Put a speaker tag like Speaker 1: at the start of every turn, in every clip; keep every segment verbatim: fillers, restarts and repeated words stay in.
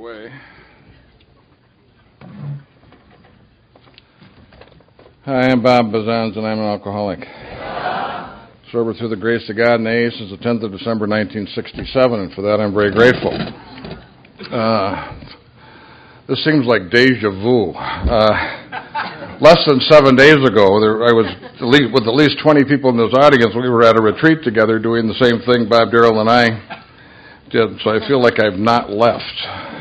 Speaker 1: away. Hi, I'm Bob Bazans, and I'm an alcoholic. Yeah. Sober through the grace of God and A A since the tenth of December, nineteen sixty-seven, and for that I'm very grateful. Uh, this seems like deja vu. Uh, less than seven days ago, there, I was at least, with at least twenty people in this audience. We were at a retreat together doing the same thing Bob Darrell and I did, so I feel like I've not left.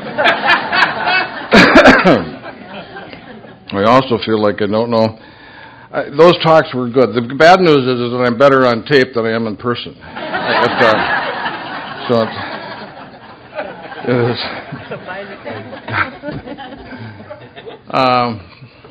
Speaker 1: I also feel like I don't know. I, those talks were good. The bad news is, is that I'm better on tape than I am in person. It's, uh, so it is. um,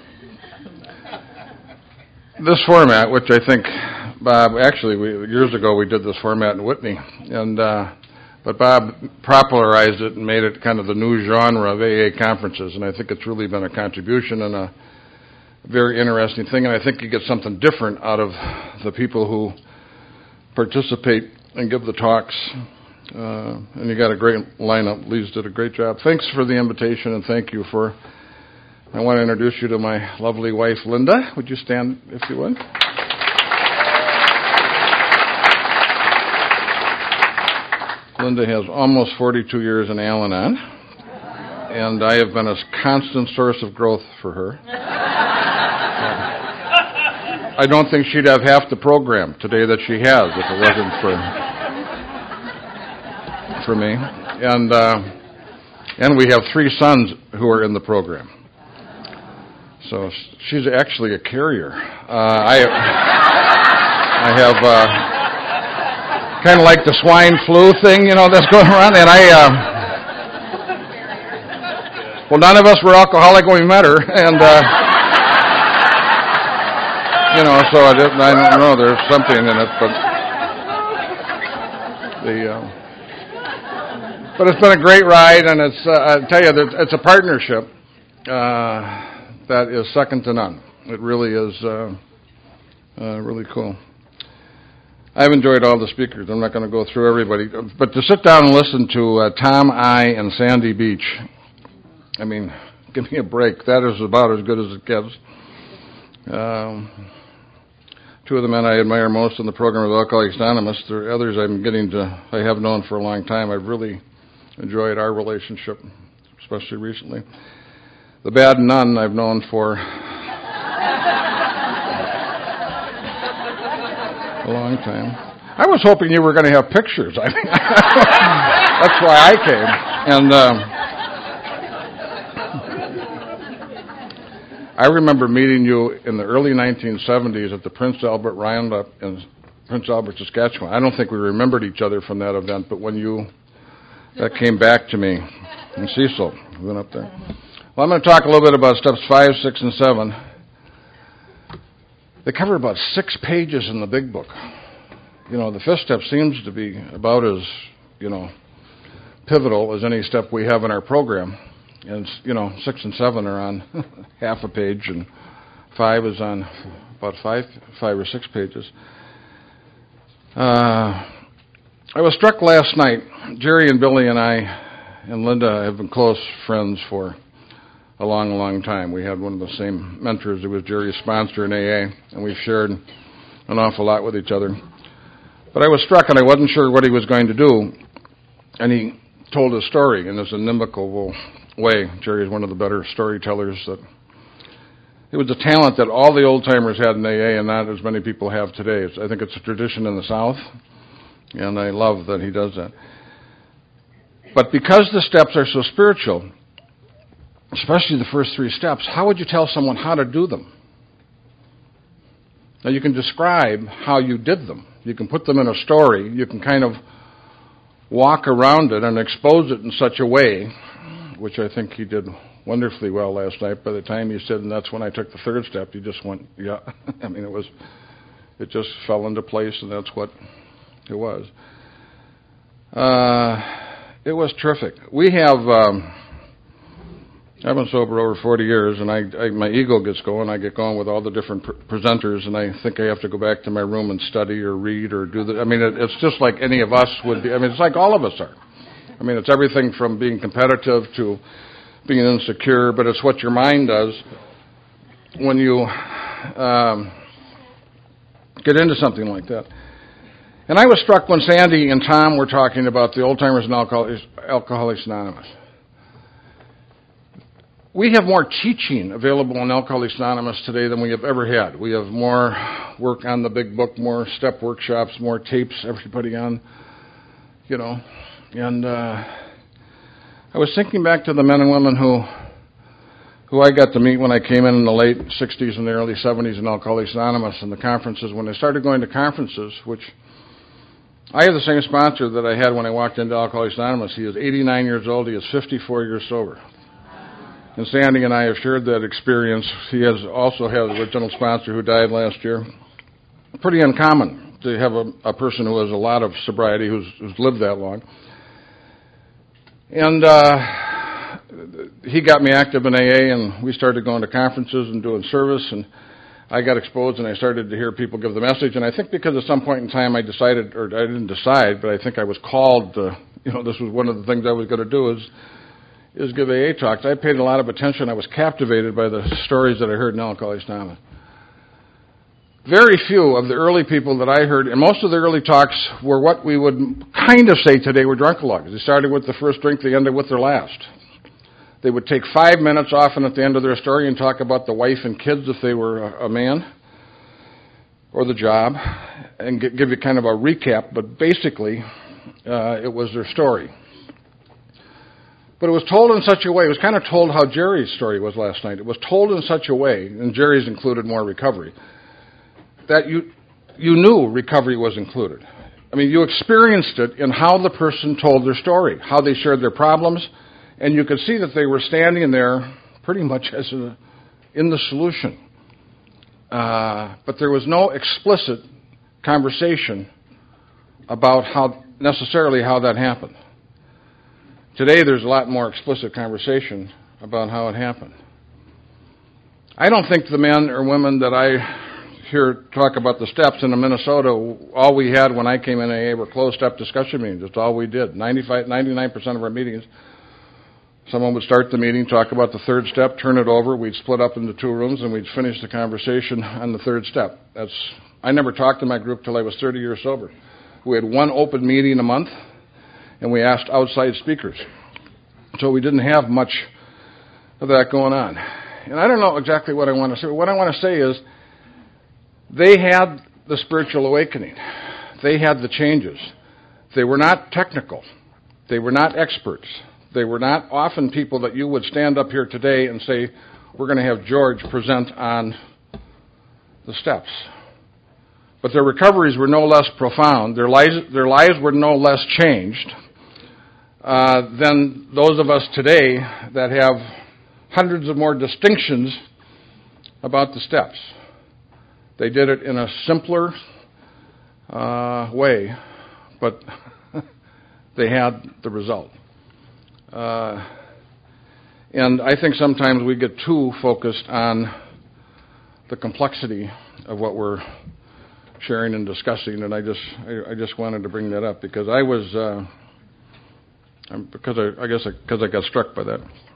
Speaker 1: this format, which I think, Bob, actually, we, years ago we did this format in Whitney, and uh, but Bob popularized it and made it kind of the new genre of A A conferences, and I think it's really been a contribution and a very interesting thing, and I think you get something different out of the people who participate and give the talks, uh, and you got a great lineup. Lee's did a great job. Thanks for the invitation, and thank you for, I want to introduce you to my lovely wife, Linda. Would you stand, if you would? Linda has almost forty-two years in Al-Anon, and I have been a constant source of growth for her. I don't think she'd have half the program today that she has if it wasn't for for me. And uh, and we have three sons who are in the program. So she's actually a carrier. Uh, I I have uh, kind of like the swine flu thing, you know, that's going around. And I uh, well, none of us were alcoholic when we met her, and. Uh, You know, so I, didn't, I don't know. There's something in it, but the uh, but it's been a great ride, and it's uh, I tell you, it's a partnership uh, that is second to none. It really is uh, uh, really cool. I've enjoyed all the speakers. I'm not going to go through everybody, but to sit down and listen to uh, Tom I and Sandy Beach, I mean, give me a break. That is about as good as it gets. Um, Two of the men I admire most in the program of Alcoholics Anonymous. There are others I'm getting to, I have known for a long time. I've really enjoyed our relationship, especially recently. The bad nun I've known for a long time. I was hoping you were going to have pictures. I mean, that's why I came. And um, I remember meeting you in the early nineteen seventies at the Prince Albert Roundup in Prince Albert, Saskatchewan. I don't think we remembered each other from that event, but when you, that came back to me in Cecil, we went up there. Well, I'm going to talk a little bit about steps five, six, and seven. They cover about six pages in the big book. You know, the fifth step seems to be about as, you know, pivotal as any step we have in our program. And, you know, six and seven are on half a page, and five is on about five, five or six pages. Uh, I was struck last night. Jerry and Billy and I and Linda have been close friends for a long, long time. We had one of the same mentors who was Jerry's sponsor in A A, and we've shared an awful lot with each other. But I was struck, and I wasn't sure what he was going to do, and he told a story in this inimicable way. Jerry is one of the better storytellers. That it was a talent that all the old-timers had in A A and not as many people have today. It's, I think it's a tradition in the South, and I love that he does that. But because the steps are so spiritual, especially the first three steps, how would you tell someone how to do them? Now, you can describe how you did them. You can put them in a story. You can kind of walk around it and expose it in such a way, which I think he did wonderfully well last night. By the time he said, and that's when I took the third step, he just went, yeah. I mean, it was, it just fell into place, and that's what it was. Uh, it was terrific. We have, um, I've been sober over forty years, and I, I my ego gets going. I get going with all the different pr- presenters, and I think I have to go back to my room and study or read or do the, I mean, it, it's just like any of us would be. I mean, it's like all of us are. I mean, it's everything from being competitive to being insecure, but it's what your mind does when you um, get into something like that. And I was struck when Sandy and Tom were talking about the Old-Timers and Alcoholics, Alcoholics Anonymous. We have more teaching available in Alcoholics Anonymous today than we have ever had. We have more work on the big book, more step workshops, more tapes, everybody on, you know. And uh, I was thinking back to the men and women who who I got to meet when I came in in the late sixties and the early seventies in Alcoholics Anonymous and the conferences. When I started going to conferences, which I have the same sponsor that I had when I walked into Alcoholics Anonymous. He is eighty-nine years old. He is fifty-four years sober. And Sandy and I have shared that experience. He has also had a original sponsor who died last year. Pretty uncommon to have a, a person who has a lot of sobriety who's, who's lived that long. And uh, he got me active in A A, and we started going to conferences and doing service, and I got exposed, and I started to hear people give the message. And I think because at some point in time I decided, or I didn't decide, but I think I was called to, you know, this was one of the things I was going to do is is give A A talks. I paid a lot of attention. I was captivated by the stories that I heard in Alcoholics Anonymous. Very few of the early people that I heard, and most of the early talks were what we would kind of say today were drunkalogs. They started with the first drink, they ended with their last. They would take five minutes often at the end of their story and talk about the wife and kids if they were a, a man, or the job, and give you kind of a recap, but basically uh, it was their story. But it was told in such a way, it was kind of told how Jerry's story was last night. It was told in such a way, and Jerry's included more recovery, that you you knew recovery was included. I mean, you experienced it in how the person told their story, how they shared their problems, and you could see that they were standing there pretty much as a, in the solution. Uh, but there was no explicit conversation about how necessarily how that happened. Today, there's a lot more explicit conversation about how it happened. I don't think the men or women that I hear talk about the steps in Minnesota, all we had when I came in A A were closed-step discussion meetings. That's all we did. ninety-five, ninety-nine percent of our meetings, someone would start the meeting, talk about the third step, turn it over, we'd split up into two rooms, and we'd finish the conversation on the third step. That's I never talked to my group till I was thirty years sober. We had one open meeting a month, and we asked outside speakers. So we didn't have much of that going on. And I don't know exactly what I want to say, but what I want to say is they had the spiritual awakening. They had the changes. They were not technical. They were not experts. They were not often people that you would stand up here today and say, we're going to have George present on the steps. But their recoveries were no less profound. Their lives, their lives were no less changed uh, than those of us today that have hundreds of more distinctions about the steps. They did it in a simpler uh, way, but they had the result. Uh, and I think sometimes we get too focused on the complexity of what we're sharing and discussing, and I just I, I just wanted to bring that up because I was uh, because I, I guess because I, I got struck by that.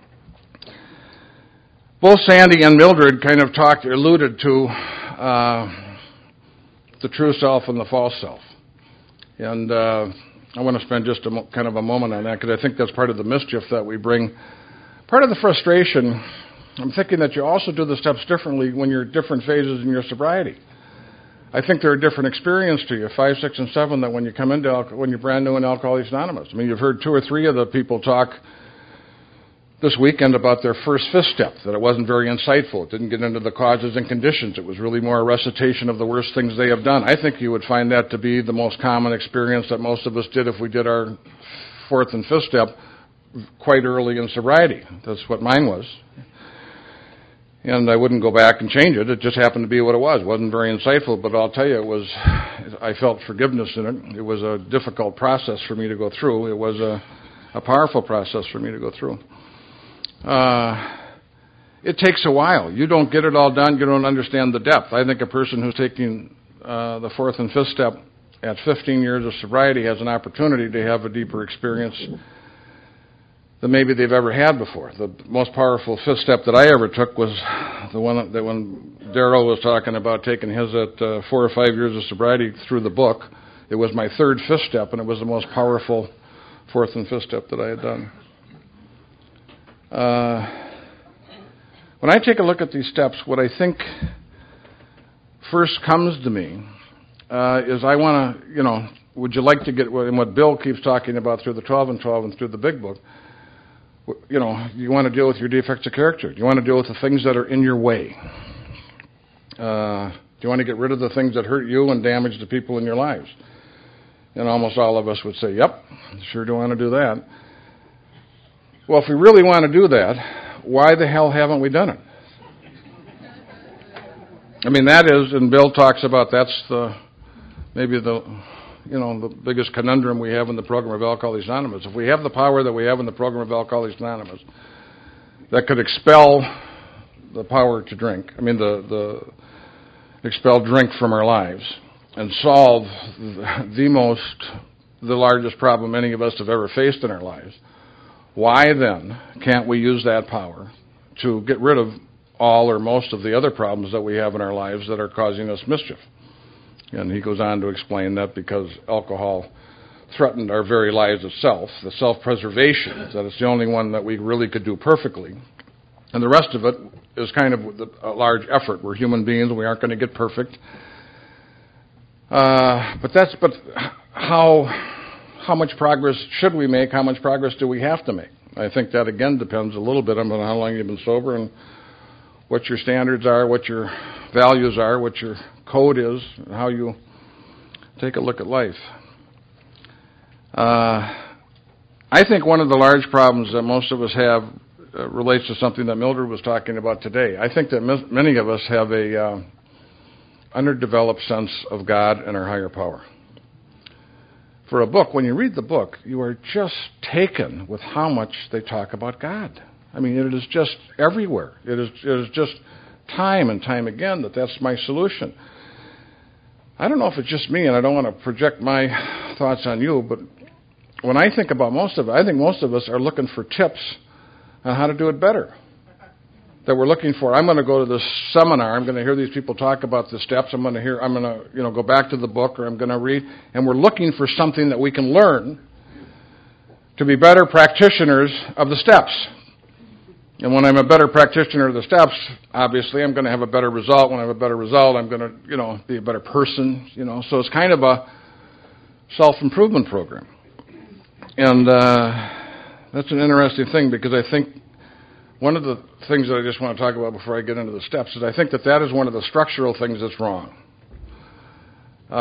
Speaker 1: Both Sandy and Mildred kind of talked, alluded to uh, the true self and the false self, and uh, I want to spend just a mo- kind of a moment on that because I think that's part of the mischief that we bring. Part of the frustration, I'm thinking that you also do the steps differently when you're at different phases in your sobriety. I think they're a different experience to you, five, six, and seven, than when you come into al- when you're brand new in Alcoholics Anonymous. I mean, you've heard two or three of the people talk this weekend about their first fifth step, that it wasn't very insightful. It didn't get into the causes and conditions. It was really more a recitation of the worst things they have done. I think you would find that to be the most common experience that most of us did if we did our fourth and fifth step quite early in sobriety. That's what mine was. And I wouldn't go back and change it. It just happened to be what it was. It wasn't very insightful, but I'll tell you, it was. I felt forgiveness in it. It was a difficult process for me to go through. It was a, a powerful process for me to go through. Uh, it takes a while. You don't get it all done. You don't understand the depth. I think a person who's taking uh, the fourth and fifth step at fifteen years of sobriety has an opportunity to have a deeper experience than maybe they've ever had before. The most powerful fifth step that I ever took was the one that when Darrell was talking about taking his at uh, four or five years of sobriety through the book. It was my third fifth step, and it was the most powerful fourth and fifth step that I had done. Uh, when I take a look at these steps, what I think first comes to me uh, is I want to, you know, would you like to get, and what Bill keeps talking about through the twelve and twelve and through the big book, you know, you want to deal with your defects of character. You want to deal with the things that are in your way. Uh, do you want to get rid of the things that hurt you and damage the people in your lives? And almost all of us would say, yep, sure do want to do that. Well, if we really want to do that, why the hell haven't we done it? I mean, that is, and Bill talks about that's the, maybe the, you know, the biggest conundrum we have in the program of Alcoholics Anonymous. If we have the power that we have in the program of Alcoholics Anonymous that could expel the power to drink, I mean, the, the expel drink from our lives and solve the most, the largest problem any of us have ever faced in our lives, why then can't we use that power to get rid of all or most of the other problems that we have in our lives that are causing us mischief? And he goes on to explain that because alcohol threatened our very lives itself, the self-preservation, that it's the only one that we really could do perfectly. And the rest of it is kind of a large effort. We're human beings and we aren't going to get perfect. Uh, but that's, but how, how much progress should we make? How much progress do we have to make? I think that again depends a little bit on how long you've been sober and what your standards are, what your values are, what your code is, and how you take a look at life. Uh, I think one of the large problems that most of us have uh, relates to something that Mildred was talking about today. I think that m- many of us have a uh, underdeveloped sense of God and our higher power. For a book, when you read the book, you are just taken with how much they talk about God. I mean, it is just everywhere. It is, it is just time and time again that that's my solution. I don't know if it's just me, and I don't want to project my thoughts on you, but when I think about most of it, I think most of us are looking for tips on how to do it better. That we're looking for, I'm going to go to this seminar, I'm going to hear these people talk about the steps, I'm going to hear, I'm going to, you know, go back to the book, or I'm going to read, and we're looking for something that we can learn to be better practitioners of the steps. And when I'm a better practitioner of the steps, obviously I'm going to have a better result. When I have a better result, I'm going to, you know, be a better person, you know. So it's kind of a self-improvement program. And uh, that's an interesting thing because I think one of the things that I just want to talk about before I get into the steps is I think that that is one of the structural things that's wrong. Uh,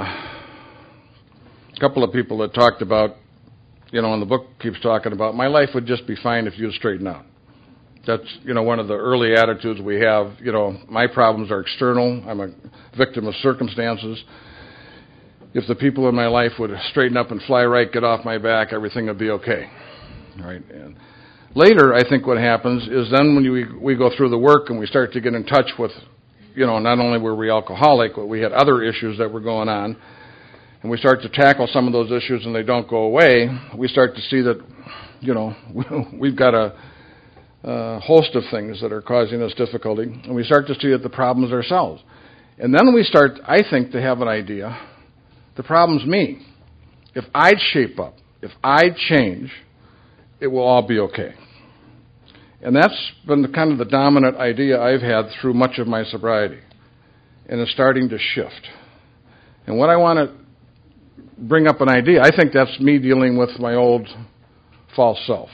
Speaker 1: a couple of people that talked about, you know, and the book keeps talking about, my life would just be fine if you would straighten out. That's, you know, one of the early attitudes we have. You know, my problems are external. I'm a victim of circumstances. If the people in my life would straighten up and fly right, get off my back, everything would be okay. All right. And later, I think what happens is then when we, we go through the work and we start to get in touch with, you know, not only were we alcoholic, but we had other issues that were going on, and we start to tackle some of those issues and they don't go away, we start to see that, you know, we've got a Uh, host of things that are causing us difficulty, and we start to see that the problems ourselves. And then we start, I think, to have an idea, the problem's me. If I'd shape up, if I'd change, it will all be okay. And that's been the, kind of the dominant idea I've had through much of my sobriety, and it's starting to shift. And what I want to bring up an idea, I think that's me dealing with my old false self.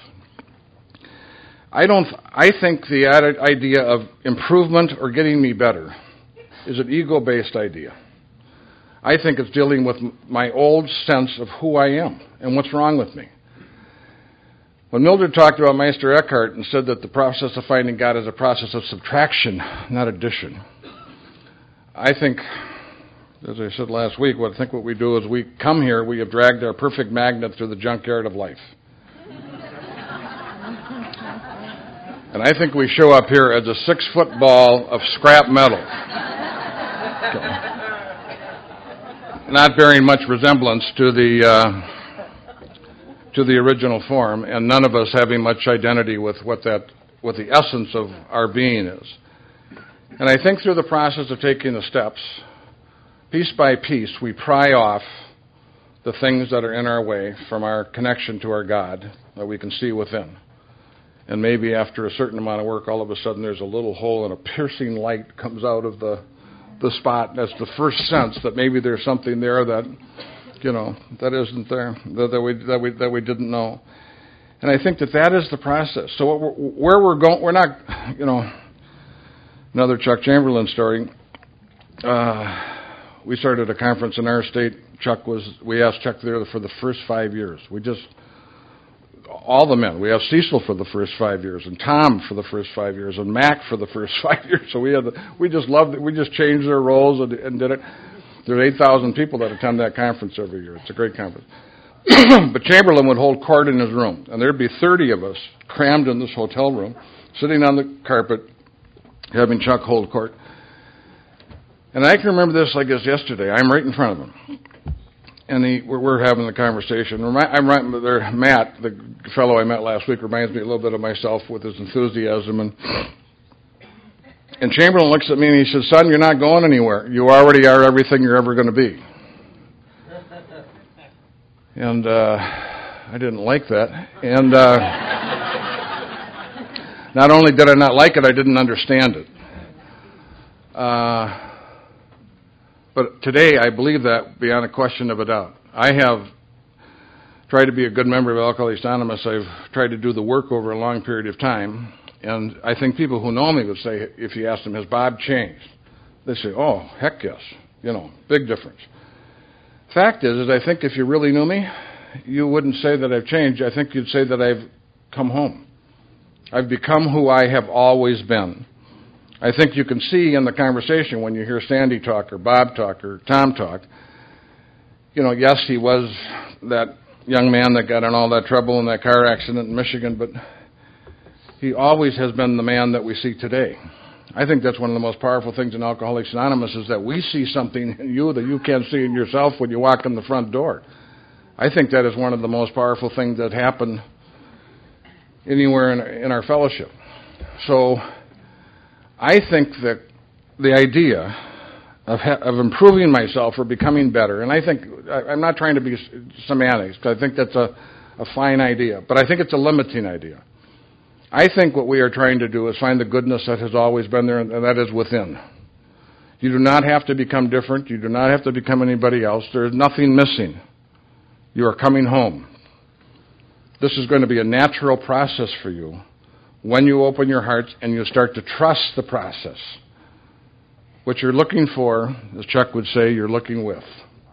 Speaker 1: I don't. I think the idea of improvement or getting me better is an ego-based idea. I think it's dealing with my old sense of who I am and what's wrong with me. When Mildred talked about Meister Eckhart and said that the process of finding God is a process of subtraction, not addition, I think, as I said last week, what I think what we do is we come here, we have dragged our perfect magnet through the junkyard of life. And I think we show up here as a six-foot ball of scrap metal, okay, not bearing much resemblance to the uh, to the original form, and none of us having much identity with what that, what the essence of our being is. And I think through the process of taking the steps, piece by piece, we pry off the things that are in our way from our connection to our God that we can see within. And maybe after a certain amount of work, all of a sudden there's a little hole and a piercing light comes out of the the spot. That's the first sense that maybe there's something there that, you know, that isn't there, that, that we that we that we didn't know. And I think that that is the process. So what we're, where we're going, we're not, you know, another Chuck Chamberlain story. Uh, we started a conference in our state. Chuck was, we asked Chuck there for the first five years. We just, all the men. We asked Cecil for the first five years, and Tom for the first five years, and Mac for the first five years. So we had, the, we just loved it. We just changed their roles and, and did it. There's eight thousand people that attend that conference every year. It's a great conference. But Chamberlain would hold court in his room, and there'd be thirty of us crammed in this hotel room, sitting on the carpet, having Chuck hold court. And I can remember this like it's yesterday. I'm right in front of him. And he, we're, we're having the conversation. I'm right there. Matt, the fellow I met last week, reminds me a little bit of myself with his enthusiasm. And, and Chamberlain looks at me and he says, "Son, you're not going anywhere. You already are everything you're ever going to be." And uh, I didn't like that. And uh, not only did I not like it, I didn't understand it. Uh, But today, I believe that beyond a question of a doubt. I have tried to be a good member of Alcoholics Anonymous. I've tried to do the work over a long period of time. And I think people who know me would say, if you ask them, has Bob changed? They say, oh, heck yes. You know, big difference. Fact is, is I think if you really knew me, you wouldn't say that I've changed. I think you'd say that I've come home. I've become who I have always been. I think you can see in the conversation when you hear Sandy talk or Bob talk or Tom talk, you know, yes, he was that young man that got in all that trouble in that car accident in Michigan, but he always has been the man that we see today. I think that's one of the most powerful things in Alcoholics Anonymous is that we see something in you that you can't see in yourself when you walk in the front door. I think that is one of the most powerful things that happen anywhere in, in our fellowship. So I think that the idea of, ha- of improving myself or becoming better, and I think, I, I'm not trying to be semantics, because I think that's a, a fine idea, but I think it's a limiting idea. I think what we are trying to do is find the goodness that has always been there, and that is within. You do not have to become different. You do not have to become anybody else. There is nothing missing. You are coming home. This is going to be a natural process for you. When you open your hearts and you start to trust the process, what you're looking for, as Chuck would say, you're looking with.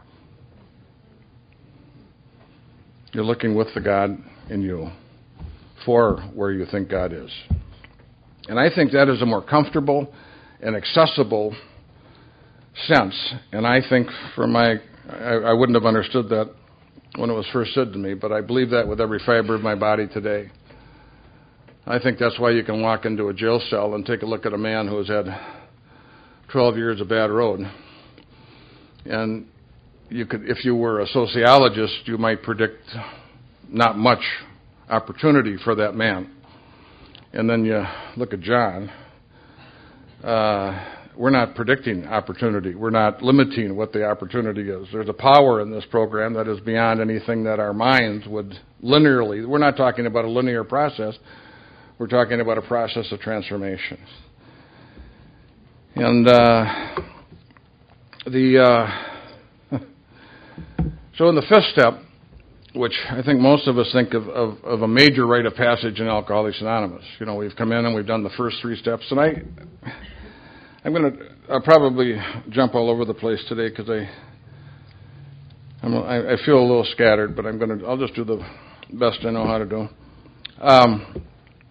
Speaker 1: You're looking with the God in you for where you think God is. And I think that is a more comfortable and accessible sense. And I think from my, I, I wouldn't have understood that when it was first said to me, but I believe that with every fiber of my body today. I think that's why you can walk into a jail cell and take a look at a man who has had twelve years of bad road. And you could, if you were a sociologist, you might predict not much opportunity for that man. And then you look at John. Uh, we're not predicting opportunity. We're not limiting what the opportunity is. There's a power in this program that is beyond anything that our minds would linearly. We're not talking about a linear process. We're talking about a process of transformation. And uh, the uh, so in the fifth step, which I think most of us think of, of, of a major rite of passage in Alcoholics Anonymous. You know, we've come in and we've done the first three steps. And I, I'm going to I'll probably jump all over the place today because I, I'm, I, I feel a little scattered, but I'm going to I'll just do the best I know how to do. Um,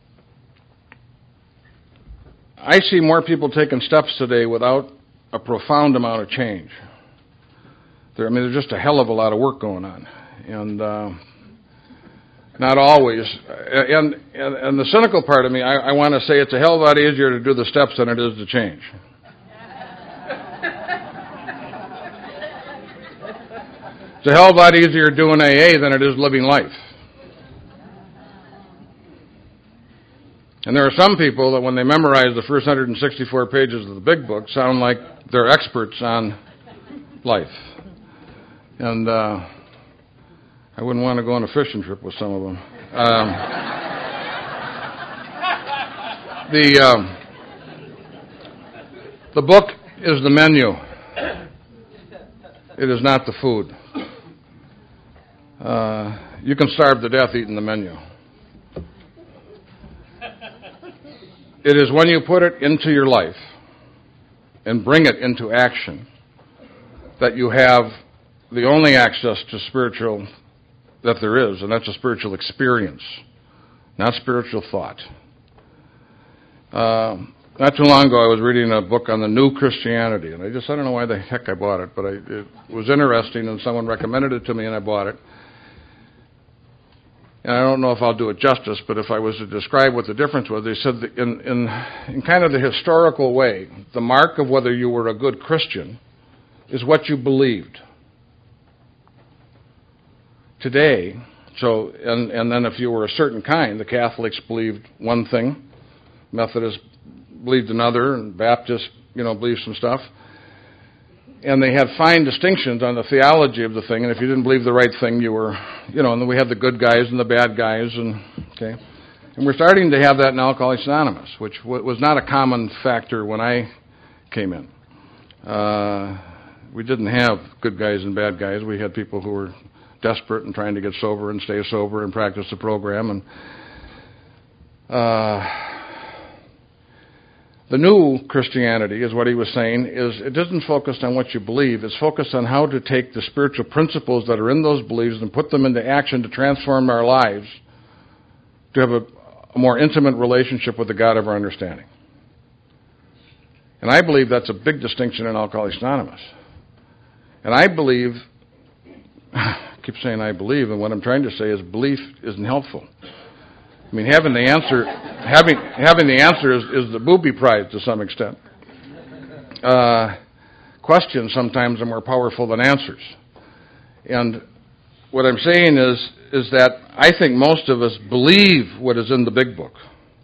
Speaker 1: I see more people taking steps today without a profound amount of change. There, I mean, there's just a hell of a lot of work going on, and uh, not always. And, and and the cynical part of me, I, I want to say it's a hell of a lot easier to do the steps than it is to change. It's a hell of a lot easier doing A A than it is living life. And there are some people that when they memorize the first one hundred sixty-four pages of the big book sound like they're experts on life. And uh, I wouldn't want to go on a fishing trip with some of them. Um, the, um, the book is the menu. It is not the food. Uh, you can starve to death eating the menu. It is when you put it into your life and bring it into action that you have the only access to spiritual that there is, and that's a spiritual experience, not spiritual thought. Uh, not too long ago, I was reading a book on the new Christianity, and I just, I don't know why the heck I bought it, but I, it was interesting, and someone recommended it to me, and I bought it. And I don't know if I'll do it justice, but if I was to describe what the difference was, they said that in, in, in kind of the historical way, the mark of whether you were a good Christian is what you believed. Today, so, and, and then if you were a certain kind, the Catholics believed one thing, Methodists believed another, and Baptists, you know, believed some stuff. And they had fine distinctions on the theology of the thing, and if you didn't believe the right thing, you were, you know, and then we had the good guys and the bad guys, and, okay. And we're starting to have that in Alcoholics Anonymous, which w- was not a common factor when I came in. Uh, we didn't have good guys and bad guys. We had people who were desperate and trying to get sober and stay sober and practice the program. And uh, the new Christianity, is what he was saying, is it isn't focused on what you believe. It's focused on how to take the spiritual principles that are in those beliefs and put them into action to transform our lives, to have a, a more intimate relationship with the God of our understanding. And I believe that's a big distinction in Alcoholics Anonymous. And I believe, I keep saying I believe, and what I'm trying to say is belief isn't helpful. I mean, having the answer, having having the answer is, is the booby prize to some extent. Uh, questions sometimes are more powerful than answers. And what I'm saying is, is that I think most of us believe what is in the big book.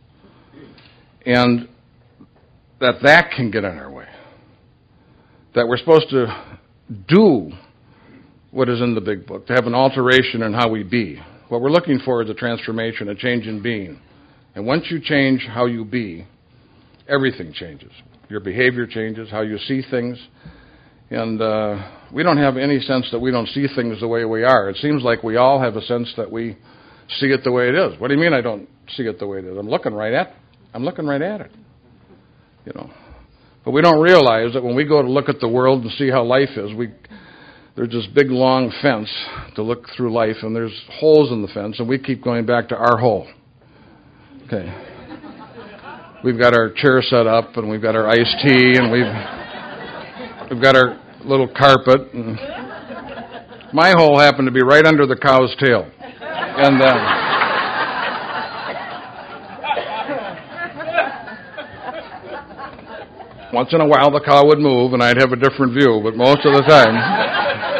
Speaker 1: And that that can get in our way. That we're supposed to do what is in the big book, to have an alteration in how we be. What we're looking for is a transformation, a change in being. And once you change how you be, everything changes. Your behavior changes, how you see things. And uh, we don't have any sense that we don't see things the way we are. It seems like we all have a sense that we see it the way it is. What do you mean I don't see it the way it is? I'm looking right at I'm looking right at it. You know. But we don't realize that when we go to look at the world and see how life is, we there's this big long fence to look through life, and there's holes in the fence, and we keep going back to our hole. Okay. We've got our chair set up, and we've got our iced tea, and we've we've got our little carpet. And my hole happened to be right under the cow's tail, and uh, once in a while the cow would move, and I'd have a different view, but most of the time.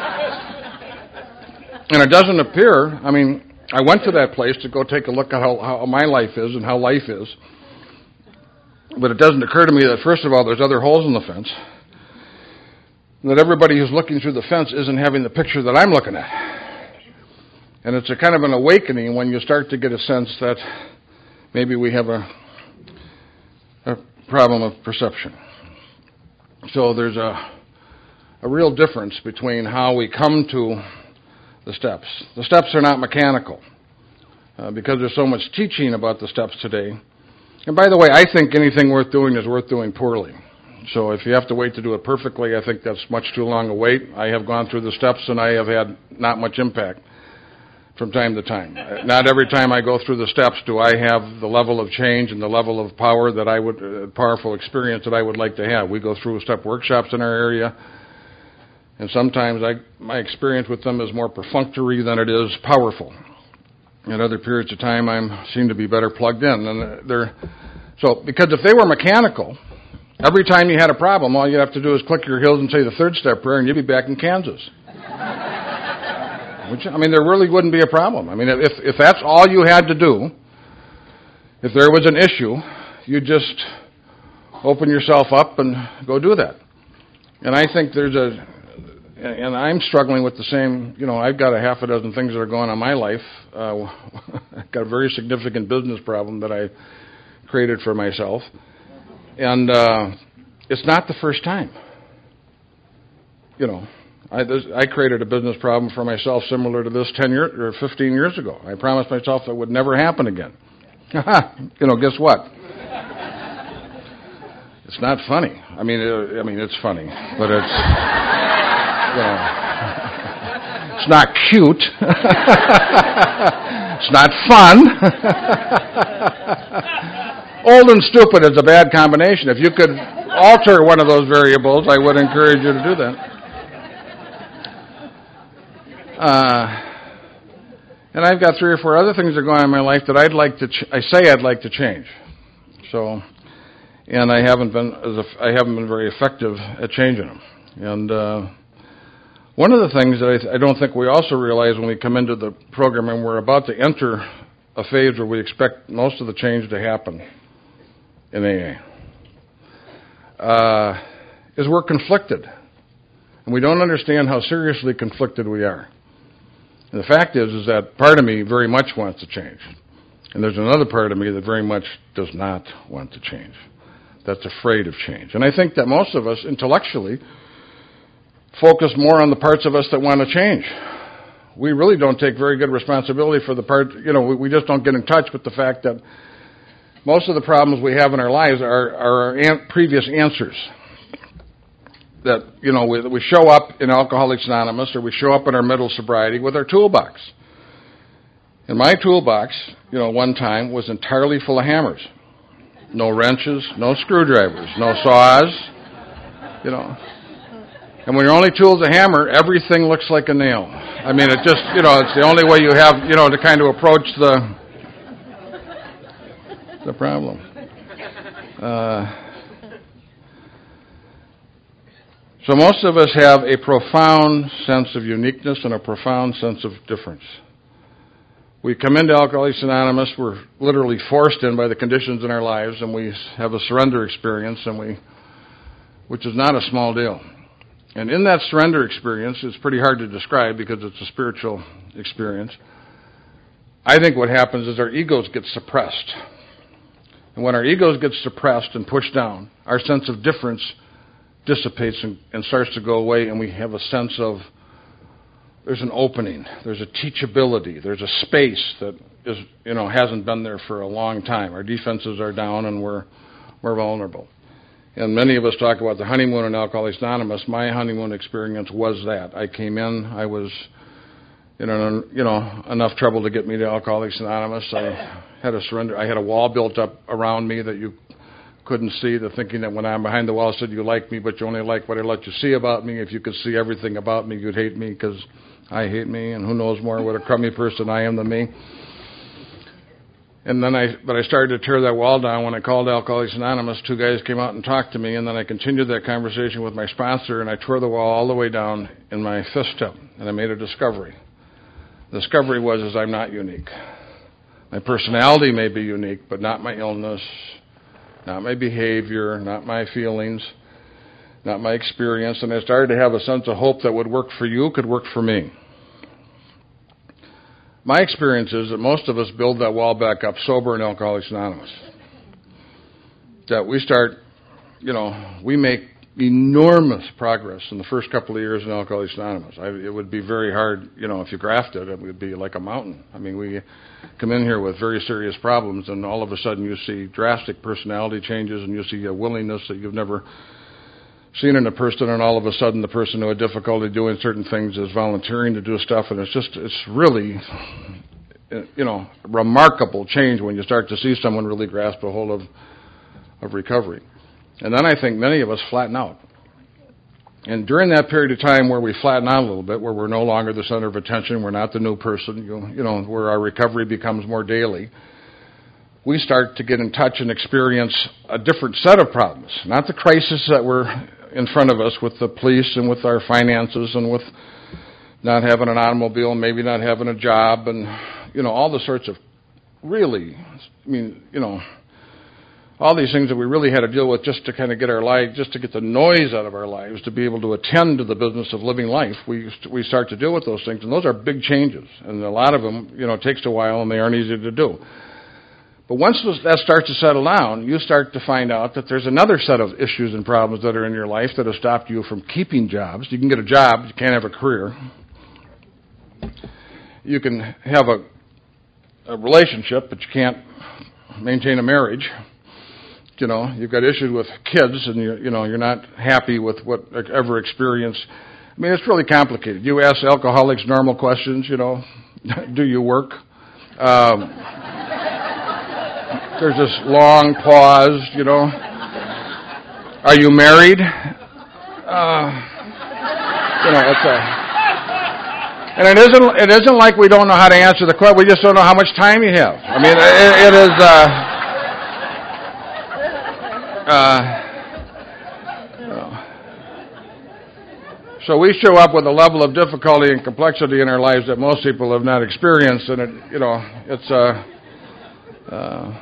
Speaker 1: And it doesn't appear, I mean, I went to that place to go take a look at how, how my life is and how life is. But it doesn't occur to me that, first of all, there's other holes in the fence. And that everybody who's looking through the fence isn't having the picture that I'm looking at. And it's a kind of an awakening when you start to get a sense that maybe we have a, a problem of perception. So there's a, a real difference between how we come to the steps. The steps are not mechanical uh, because there's so much teaching about the steps today. And by the way, I think anything worth doing is worth doing poorly. So if you have to wait to do it perfectly, I think that's much too long a wait. I have gone through the steps and I have had not much impact from time to time. Not every time I go through the steps do I have the level of change and the level of power that I would, uh, powerful experience that I would like to have. We go through step workshops in our area. And sometimes I, my experience with them is more perfunctory than it is powerful. At other periods of time, I seem to be better plugged in. And they're so because if they were mechanical, every time you had a problem, all you have to do is click your heels and say the third step prayer, and you'd be back in Kansas. Which, I mean, there really wouldn't be a problem. I mean, if if that's all you had to do, if there was an issue, you just open yourself up and go do that. And I think there's a, and I'm struggling with the same, you know, I've got a half a dozen things that are going on in my life. Uh, I've got a very significant business problem that I created for myself. And uh, it's not the first time. You know, I, this, I created a business problem for myself similar to this ten years or fifteen years ago. I promised myself it would never happen again. You know, guess what? It's not funny. I mean, it, I mean, it's funny, but it's, you know, it's not cute. It's not fun. Old and stupid is a bad combination. If you could alter one of those variables, I would encourage you to do that. Uh, and I've got three or four other things that are going on in my life that I'd like to. Ch- I say I'd like to change. So, and I haven't been as a, I haven't been very effective at changing them. And uh, one of the things that I, th- I don't think we also realize when we come into the program and we're about to enter a phase where we expect most of the change to happen in A A, uh, is we're conflicted, and we don't understand how seriously conflicted we are. And the fact is, is that part of me very much wants to change. And there's another part of me that very much does not want to change. That's afraid of change. And I think that most of us, intellectually, focus more on the parts of us that want to change. We really don't take very good responsibility for the part, you know, we, we just don't get in touch with the fact that most of the problems we have in our lives are, are our an- previous answers. That, you know, we, we show up in Alcoholics Anonymous or we show up in our middle sobriety with our toolbox. And my toolbox, you know, one time was entirely full of hammers. No wrenches, no screwdrivers, no saws, you know. And when your only tool is a hammer, everything looks like a nail. I mean, it just, you know, it's the only way you have, you know, to kind of approach the, the problem. Uh, So most of us have a profound sense of uniqueness and a profound sense of difference. We come into Alcoholics Anonymous, we're literally forced in by the conditions in our lives, and we have a surrender experience, and we, which is not a small deal. And in that surrender experience, it's pretty hard to describe because it's a spiritual experience. I think what happens is our egos get suppressed. And when our egos get suppressed and pushed down, our sense of difference dissipates and, and starts to go away, and we have a sense of there's an opening, there's a teachability, there's a space that is, you know, hasn't been there for a long time. Our defenses are down and we're we're vulnerable. And many of us talk about the honeymoon in Alcoholics Anonymous. My honeymoon experience was that. I came in, I was in an, you know, enough trouble to get me to Alcoholics Anonymous. I had a surrender. I had a wall built up around me that you couldn't see, the thinking that when I'm behind the wall, I said, you like me, but you only like what I let you see about me. If you could see everything about me, you'd hate me because I hate me, and who knows more what a crummy person I am than me. And then I, but I started to tear that wall down when I called Alcoholics Anonymous. Two guys came out and talked to me, and then I continued that conversation with my sponsor, and I tore the wall all the way down in my fist tip, and I made a discovery. The discovery was is I'm not unique. My personality may be unique, but not my illness, not my behavior, not my feelings, not my experience. And I started to have a sense of hope that would work for you could work for me. My experience is that most of us build that wall back up sober in Alcoholics Anonymous. That we start, you know, we make enormous progress in the first couple of years in Alcoholics Anonymous. I, it would be very hard, you know, if you graphed it, it would be like a mountain. I mean, we come in here with very serious problems, and all of a sudden you see drastic personality changes, and you see a willingness that you've never seen in a person, and all of a sudden the person who had difficulty doing certain things is volunteering to do stuff, and it's just, it's really, you know, remarkable change when you start to see someone really grasp a hold of, of recovery. And then I think many of us flatten out. And during that period of time where we flatten out a little bit, where we're no longer the center of attention, we're not the new person, you, you know, where our recovery becomes more daily, we start to get in touch and experience a different set of problems. Not the crisis that were in front of us with the police and with our finances and with not having an automobile and maybe not having a job and, you know, all the sorts of really, I mean, you know, all these things that we really had to deal with just to kind of get our life, just to get the noise out of our lives, to be able to attend to the business of living life, we we start to deal with those things, and those are big changes, and a lot of them, you know, takes a while, and they aren't easy to do. But once that starts to settle down, you start to find out that there's another set of issues and problems that are in your life that have stopped you from keeping jobs. You can get a job, you can't have a career. You can have a, a relationship, but you can't maintain a marriage. You know, you've got issues with kids, and you you know you're not happy with whatever experience. I mean, it's really complicated. You ask alcoholics normal questions. You know, do you work? Um, There's this long pause, you know. Are you married? Uh, you know, it's a, and it isn't. It isn't like we don't know how to answer the question. We just don't know how much time you have. I mean, it, it is. Uh, uh, you know. So we show up with a level of difficulty and complexity in our lives that most people have not experienced, and it, you know, it's a. Uh, uh,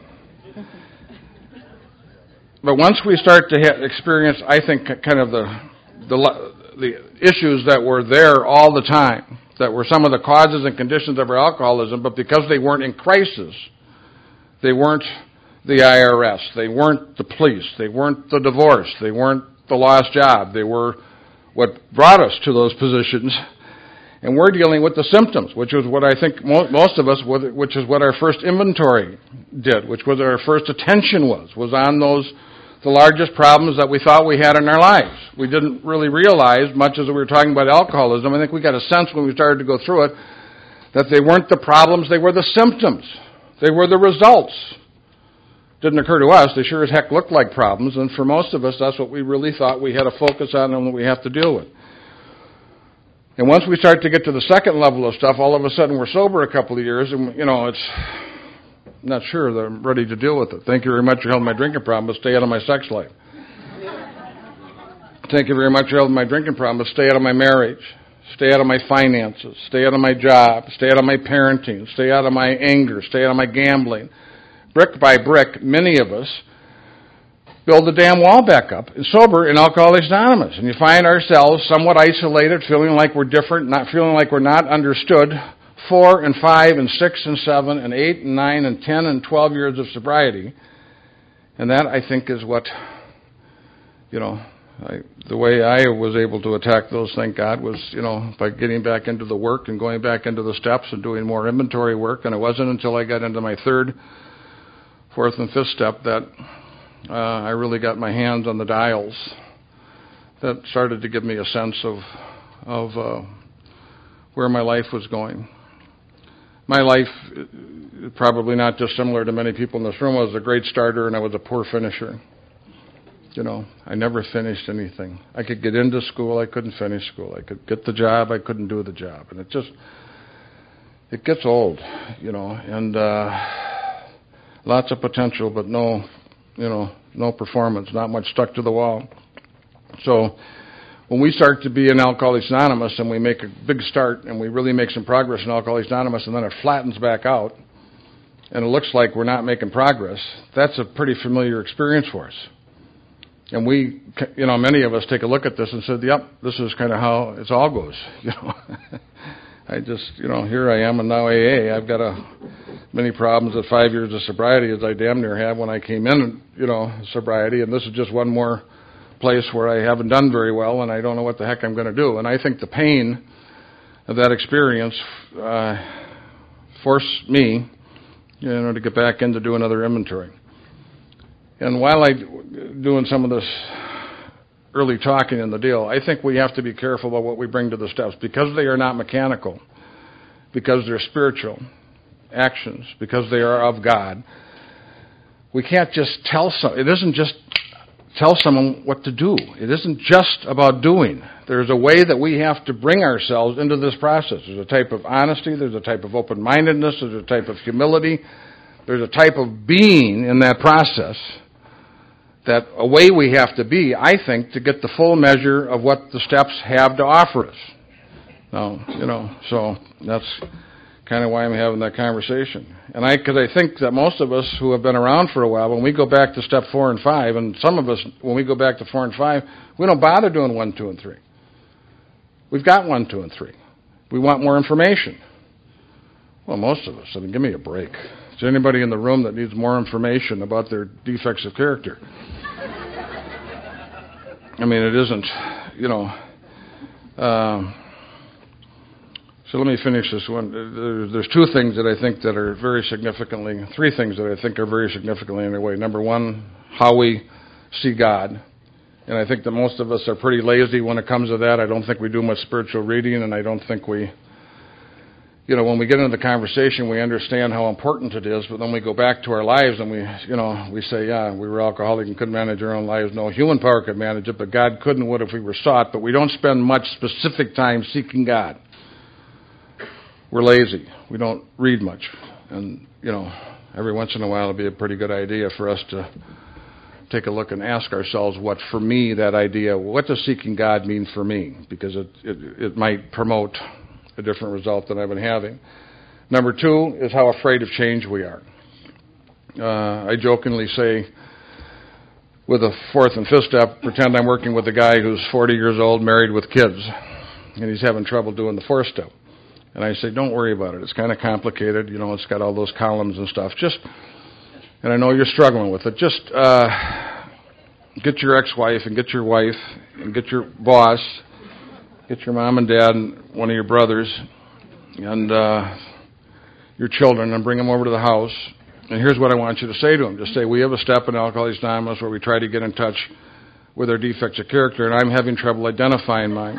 Speaker 1: But once we start to ha- experience, I think, kind of the, the the issues that were there all the time, that were some of the causes and conditions of our alcoholism, but because they weren't in crisis, they weren't the I R S, they weren't the police, they weren't the divorce, they weren't the lost job, they were what brought us to those positions. And we're dealing with the symptoms, which was what I think most of us, which is what our first inventory did, which was our first attention was, was on those, the largest problems that we thought we had in our lives. We didn't really realize, much as we were talking about alcoholism, I think we got a sense when we started to go through it, that they weren't the problems, they were the symptoms. They were the results. Didn't occur to us, they sure as heck looked like problems, and for most of us, that's what we really thought we had to focus on and what we have to deal with. And once we start to get to the second level of stuff, all of a sudden we're sober a couple of years, and, you know, it's I'm not sure that I'm ready to deal with it. Thank you very much for helping my drinking problem, but stay out of my sex life. Thank you very much for helping my drinking problem, but stay out of my marriage. Stay out of my finances. Stay out of my job. Stay out of my parenting. Stay out of my anger. Stay out of my gambling. Brick by brick, many of us build the damn wall back up, and sober in Alcoholics Anonymous. And you find ourselves somewhat isolated, feeling like we're different, not feeling like we're not understood. Four and five and six and seven and eight and nine and ten and twelve years of sobriety. And that, I think, is what, you know, I, the way I was able to attack those, thank God, was, you know, by getting back into the work and going back into the steps and doing more inventory work. And it wasn't until I got into my third, fourth, and fifth step that uh, I really got my hands on the dials that started to give me a sense of of uh, where my life was going. My life, probably not dissimilar to many people in this room, I was a great starter and I was a poor finisher. You know, I never finished anything. I could get into school, I couldn't finish school. I could get the job, I couldn't do the job. And it just, it gets old, you know, and uh, lots of potential, but no, you know, no performance, not much stuck to the wall. So when we start to be in Alcoholics Anonymous and we make a big start and we really make some progress in Alcoholics Anonymous and then it flattens back out and it looks like we're not making progress, that's a pretty familiar experience for us. And we, you know, many of us take a look at this and said, yep, this is kind of how it all goes. You know, I just, you know, here I am and now A A. I've got a, many problems at five years of sobriety as I damn near had when I came in, you know, sobriety, and this is just one more place where I haven't done very well and I don't know what the heck I'm going to do. And I think the pain of that experience uh, forced me, you know, to get back in to do another inventory. And while I'm doing some of this early talking in the deal, I think we have to be careful about what we bring to the steps because they are not mechanical, because they're spiritual actions, because they are of God. We can't just tell some. It isn't just tell someone what to do. It isn't just about doing. There's a way that we have to bring ourselves into this process. There's a type of honesty. There's a type of open-mindedness. There's a type of humility. There's a type of being in that process that a way we have to be, I think, to get the full measure of what the steps have to offer us. Now, you know, so that's kind of why I'm having that conversation. And I, because I think that most of us who have been around for a while, when we go back to step four and five, and some of us, when we go back to four and five, we don't bother doing one, two, and three. We've got one, two, and three. We want more information. Well, most of us. I mean, give me a break. Is there anybody in the room that needs more information about their defects of character? I mean, it isn't, you know. Um, So let me finish this one. There's two things that I think that are very significantly, three things that I think are very significantly in a way. Number one, how we see God. And I think that most of us are pretty lazy when it comes to that. I don't think we do much spiritual reading, and I don't think we, you know, when we get into the conversation, we understand how important it is, but then we go back to our lives and we, you know, we say, yeah, we were alcoholic and couldn't manage our own lives. No human power could manage it, but God could and would if we were sought. But we don't spend much specific time seeking God. We're lazy. We don't read much. And, you know, every once in a while it'll be a pretty good idea for us to take a look and ask ourselves what, for me, that idea, what does seeking God mean for me? Because it, it, it might promote a different result than I've been having. Number two is how afraid of change we are. Uh, I jokingly say, with a fourth and fifth step, pretend I'm working with a guy who's forty years old, married with kids, and he's having trouble doing the fourth step. And I say, don't worry about it. It's kind of complicated. You know, it's got all those columns and stuff. Just, and I know you're struggling with it. Just uh, get your ex-wife and get your wife and get your boss, get your mom and dad and one of your brothers and uh, your children and bring them over to the house. And here's what I want you to say to them. Just say, we have a step in Alcoholics Anonymous where we try to get in touch with our defects of character, and I'm having trouble identifying mine.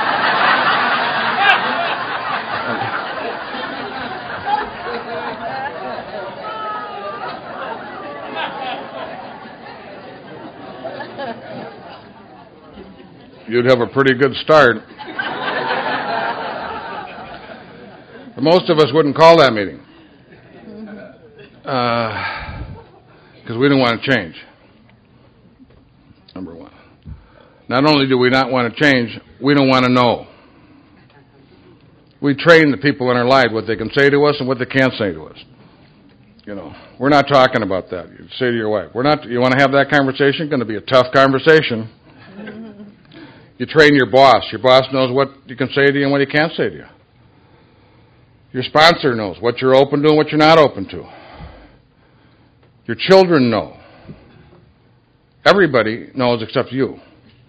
Speaker 1: You'd have a pretty good start. But most of us wouldn't call that meeting. Because uh, we don't want to change. Number one. Not only do we not want to change, we don't want to know. We train the people in our life what they can say to us and what they can't say to us. You know, we're not talking about that. You say to your wife, "We're not. You want to have that conversation? Going to be a tough conversation." You train your boss. Your boss knows what you can say to you and what he can't say to you. Your sponsor knows what you're open to and what you're not open to. Your children know. Everybody knows except you.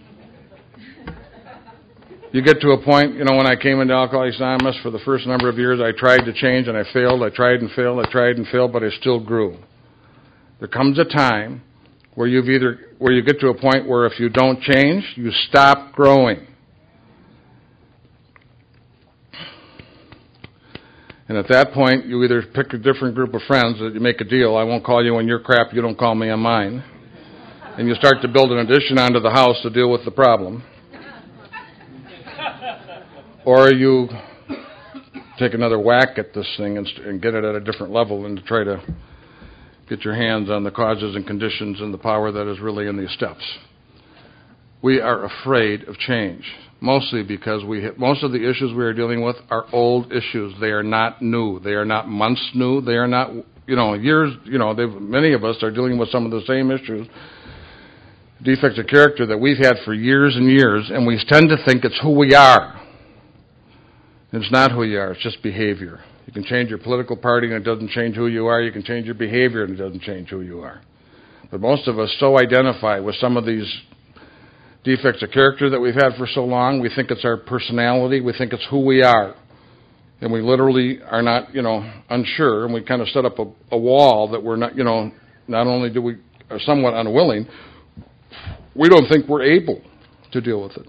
Speaker 1: You get to a point, you know, when I came into Alcoholics Anonymous for the first number of years, I tried to change and I failed. I tried and failed. I tried and failed, but I still grew. There comes a time where you've either where you get to a point where if you don't change, you stop growing. And at that point, you either pick a different group of friends that you make a deal. I won't call you on your crap, you don't call me on mine. And you start to build an addition onto the house to deal with the problem. Or you take another whack at this thing and, and get it at a different level and to try to get your hands on the causes and conditions and the power that is really in these steps. We are afraid of change, mostly because we most of the issues we are dealing with are old issues. They are not new. They are not months new. They are not, you know, years, you know, many of us are dealing with some of the same issues, defects of character that we've had for years and years, and we tend to think it's who we are. It's not who you are. It's just behavior. You can change your political party and it doesn't change who you are. You can change your behavior and it doesn't change who you are. But most of us so identify with some of these defects of character that we've had for so long, we think it's our personality. We think it's who we are. And we literally are not, you know, unsure. And we kind of set up a, a wall that we're not, you know, not only do we are somewhat unwilling, we don't think we're able to deal with it.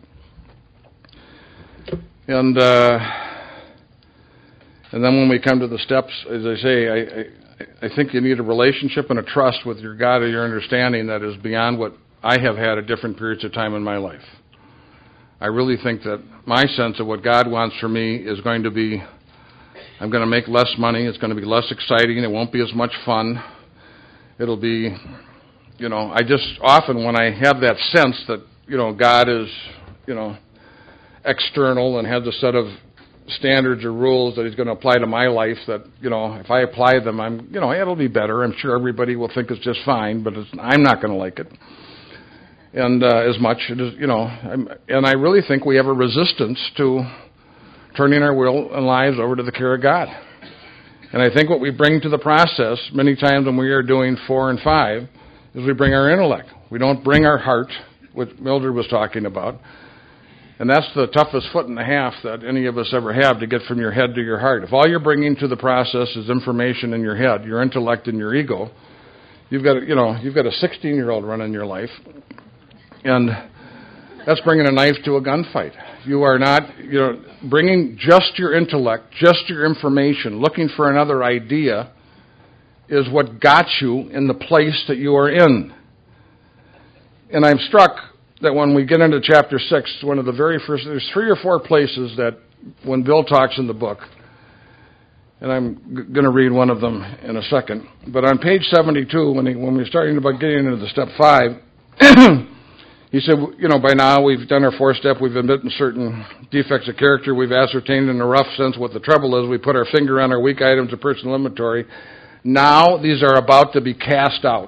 Speaker 1: And uh, and then when we come to the steps, as I say, I, I, I think you need a relationship and a trust with your God or your understanding that is beyond what I have had at different periods of time in my life. I really think that my sense of what God wants for me is going to be, I'm going to make less money, it's going to be less exciting, it won't be as much fun. It'll be, you know, I just often when I have that sense that, you know, God is, you know, external and has a set of standards or rules that he's going to apply to my life that, you know, if I apply them, I'm, you know, it'll be better. I'm sure everybody will think it's just fine, but it's, I'm not going to like it. And uh, as much, it is, you know, I'm, and I really think we have a resistance to turning our will and lives over to the care of God. And I think what we bring to the process many times when we are doing four and five is we bring our intellect. We don't bring our heart, what Mildred was talking about. And that's the toughest foot and a half that any of us ever have, to get from your head to your heart. If all you're bringing to the process is information in your head, your intellect and your ego, you've got a, you know, you've got a sixteen-year-old running your life, and that's bringing a knife to a gunfight. You are not, you know, bringing just your intellect, just your information, looking for another idea is what got you in the place that you are in. And I'm struck that when we get into chapter six, one of the very first, there's three or four places that when Bill talks in the book, and I'm g- going to read one of them in a second, but on page seventy-two, when, he, when we're starting about getting into the step five, he said, you know, by now we've done our fourth step, we've admitted certain defects of character, we've ascertained in a rough sense what the trouble is, we put our finger on our weak items of personal inventory. Now these are about to be cast out.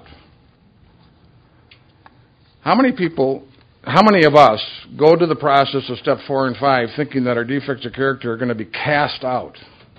Speaker 1: How many people... How many of us go to the process of step four and five thinking that our defects of character are going to be cast out?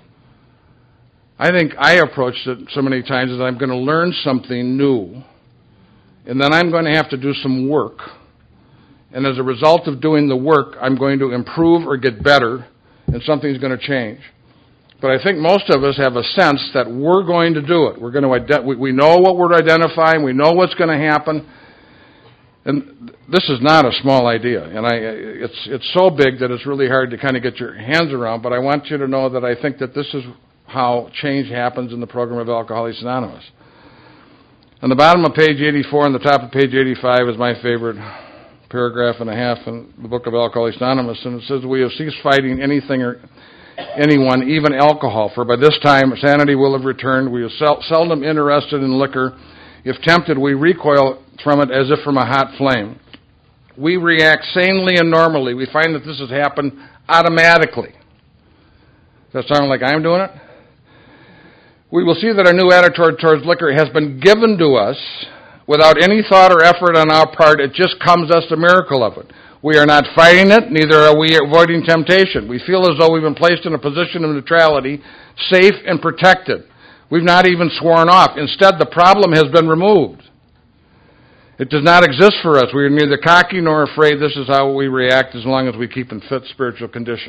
Speaker 1: I think I approached it so many times as I'm going to learn something new, and then I'm going to have to do some work. And as a result of doing the work, I'm going to improve or get better, and something's going to change. But I think most of us have a sense that we're going to do it. We're going to ident- we, we know what we're identifying. We know what's going to happen. And this is not a small idea, and I, it's it's so big that it's really hard to kind of get your hands around, but I want you to know that I think that this is how change happens in the program of Alcoholics Anonymous. On the bottom of page eighty-four and the top of page eighty-five is my favorite paragraph and a half in the book of Alcoholics Anonymous, and it says, we have ceased fighting anything or anyone, even alcohol, for by this time sanity will have returned. We are sel- seldom interested in liquor. If tempted, we recoil from it as if from a hot flame. We react sanely and normally. We find that this has happened automatically. Does that sound like I'm doing it? We will see that our new attitude towards liquor has been given to us without any thought or effort on our part. It just comes as a miracle of it. We are not fighting it, neither are we avoiding temptation. We feel as though we've been placed in a position of neutrality, safe and protected. We've not even sworn off. Instead, the problem has been removed. It does not exist for us. We are neither cocky nor afraid. This is how we react as long as we keep in fit spiritual condition.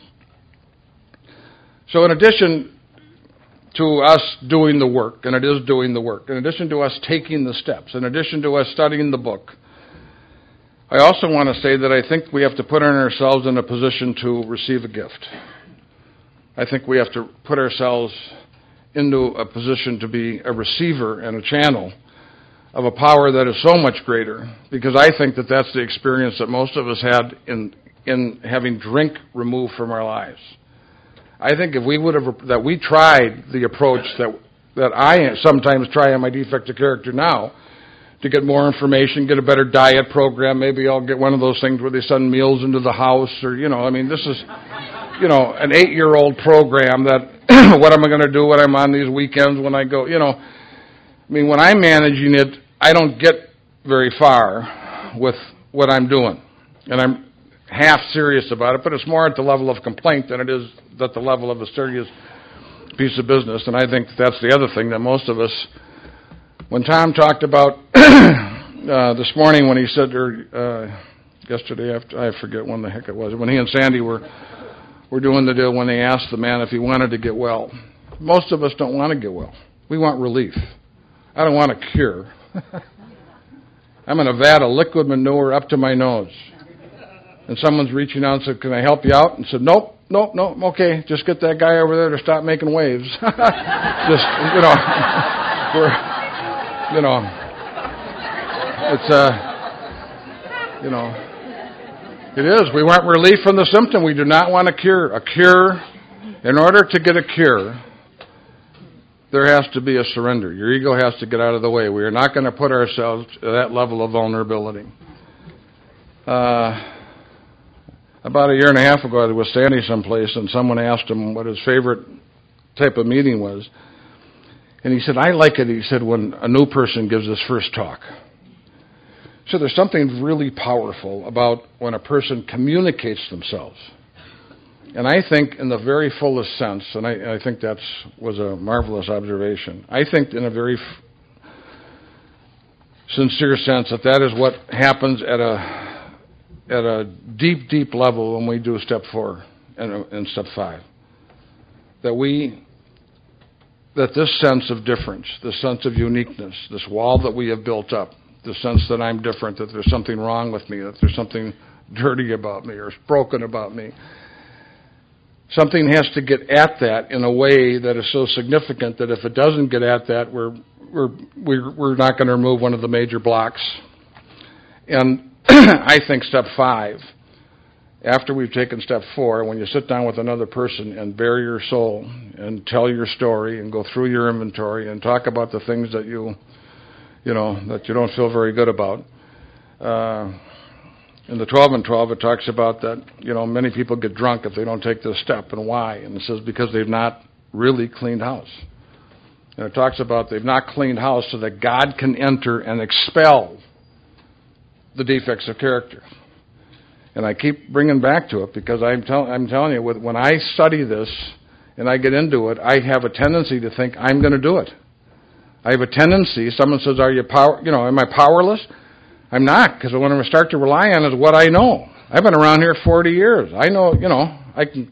Speaker 1: So in addition to us doing the work, and it is doing the work, in addition to us taking the steps, in addition to us studying the book, I also want to say that I think we have to put ourselves in a position to receive a gift. I think we have to put ourselves into a position to be a receiver and a channel of a power that is so much greater, because I think that that's the experience that most of us had in in having drink removed from our lives. I think if we would have, that we tried the approach that that I sometimes try on my defect of character now, to get more information, get a better diet program, maybe I'll get one of those things where they send meals into the house, or, you know, I mean, this is, you know, an eight-year-old program that, what am I going to do when I'm on these weekends when I go, you know, I mean, when I'm managing it, I don't get very far with what I'm doing. And I'm half serious about it, but it's more at the level of complaint than it is at the level of a serious piece of business. And I think that's the other thing that most of us, when Tom talked about uh, this morning when he said, or uh, yesterday, after, I forget when the heck it was, when he and Sandy were, were doing the deal when they asked the man if he wanted to get well. Most of us don't want to get well. We want relief. I don't want a cure. I'm in a vat of liquid manure up to my nose. And someone's reaching out and said, can I help you out? And said, nope, nope, nope, okay, just get that guy over there to stop making waves. Just, you know, we're, you know, it's, uh, you know, it is. We want relief from the symptom. We do not want a cure. A cure, in order to get a cure, there has to be a surrender. Your ego has to get out of the way. We are not going to put ourselves at that level of vulnerability. Uh, About a year and a half ago, I was standing someplace, and someone asked him what his favorite type of meeting was. And he said, I like it, he said, when a new person gives his first talk. So there's something really powerful about when a person communicates themselves. And I think in the very fullest sense, and I, I think that was a marvelous observation, I think in a very f- sincere sense that that is what happens at a at a deep, deep level when we do step four and, and step five. That we, that this sense of difference, this sense of uniqueness, this wall that we have built up, the sense that I'm different, that there's something wrong with me, that there's something dirty about me or broken about me. Something has to get at that in a way that is so significant that if it doesn't get at that, we're we're we're, we're not going to remove one of the major blocks. And I think step five, after we've taken step four, when you sit down with another person and bare your soul and tell your story and go through your inventory and talk about the things that you, you know, that you don't feel very good about. Uh, in the twelve and twelve, it talks about that, you know, many people get drunk if they don't take this step, and why? And it says because they've not really cleaned house. And it talks about they've not cleaned house so that God can enter and expel the defects of character. And I keep bringing back to it because I'm, tell, I'm telling you, with, when I study this and I get into it, I have a tendency to think I'm going to do it. I have a tendency, someone says, are you power, you know, am I powerless? I'm not, because what I'm going to start to rely on is what I know. I've been around here forty years. I know, you know, I can,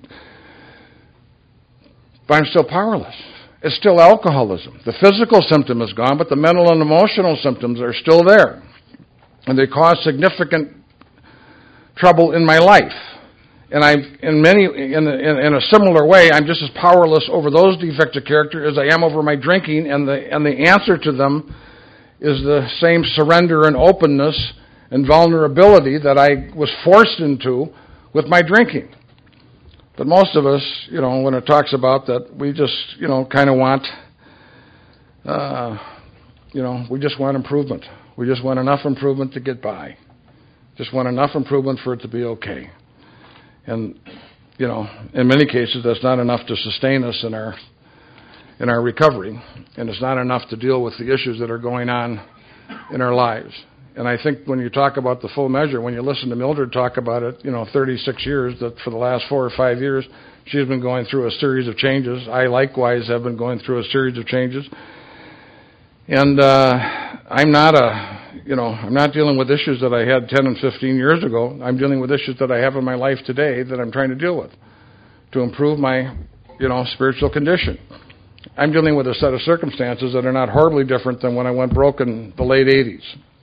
Speaker 1: but I'm still powerless. It's still alcoholism. The physical symptom is gone, but the mental and emotional symptoms are still there. And they cause significant trouble in my life. And I, in many, in, in, in a similar way, I'm just as powerless over those defects of character as I am over my drinking. And the and the answer to them is the same surrender and openness and vulnerability that I was forced into with my drinking. But most of us, you know, when it talks about that, we just, you know, kind of want, uh, you know, we just want improvement. We just want enough improvement to get by. Just want enough improvement for it to be okay. And, you know, in many cases, that's not enough to sustain us in our in our recovery. And it's not enough to deal with the issues that are going on in our lives. And I think when you talk about the full measure, when you listen to Mildred talk about it, you know, thirty-six years, that for the last four or five years, she's been going through a series of changes. I likewise have been going through a series of changes. And uh, I'm not a, you know, I'm not dealing with issues that I had ten and fifteen years ago. I'm dealing with issues that I have in my life today that I'm trying to deal with to improve my, you know, spiritual condition. I'm dealing with a set of circumstances that are not horribly different than when I went broke in the late eighties.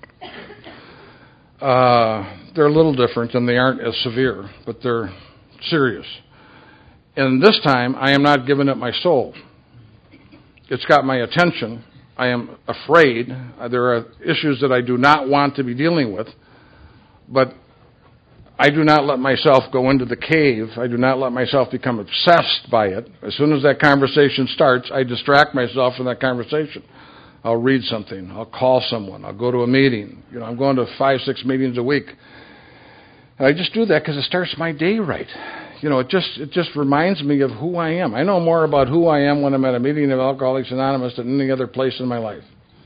Speaker 1: Uh, they're a little different and they aren't as severe, but they're serious. And this time, I am not giving it my soul. It's got my attention. I am afraid. There are issues that I do not want to be dealing with, but I do not let myself go into the cave. I do not let myself become obsessed by it. As soon as that conversation starts, I distract myself from that conversation. I'll read something. I'll call someone. I'll go to a meeting. You know, I'm going to five, six meetings a week. And I just do that because it starts my day right. You know, it just it just reminds me of who I am. I know more about who I am when I'm at a meeting of Alcoholics Anonymous than any other place in my life.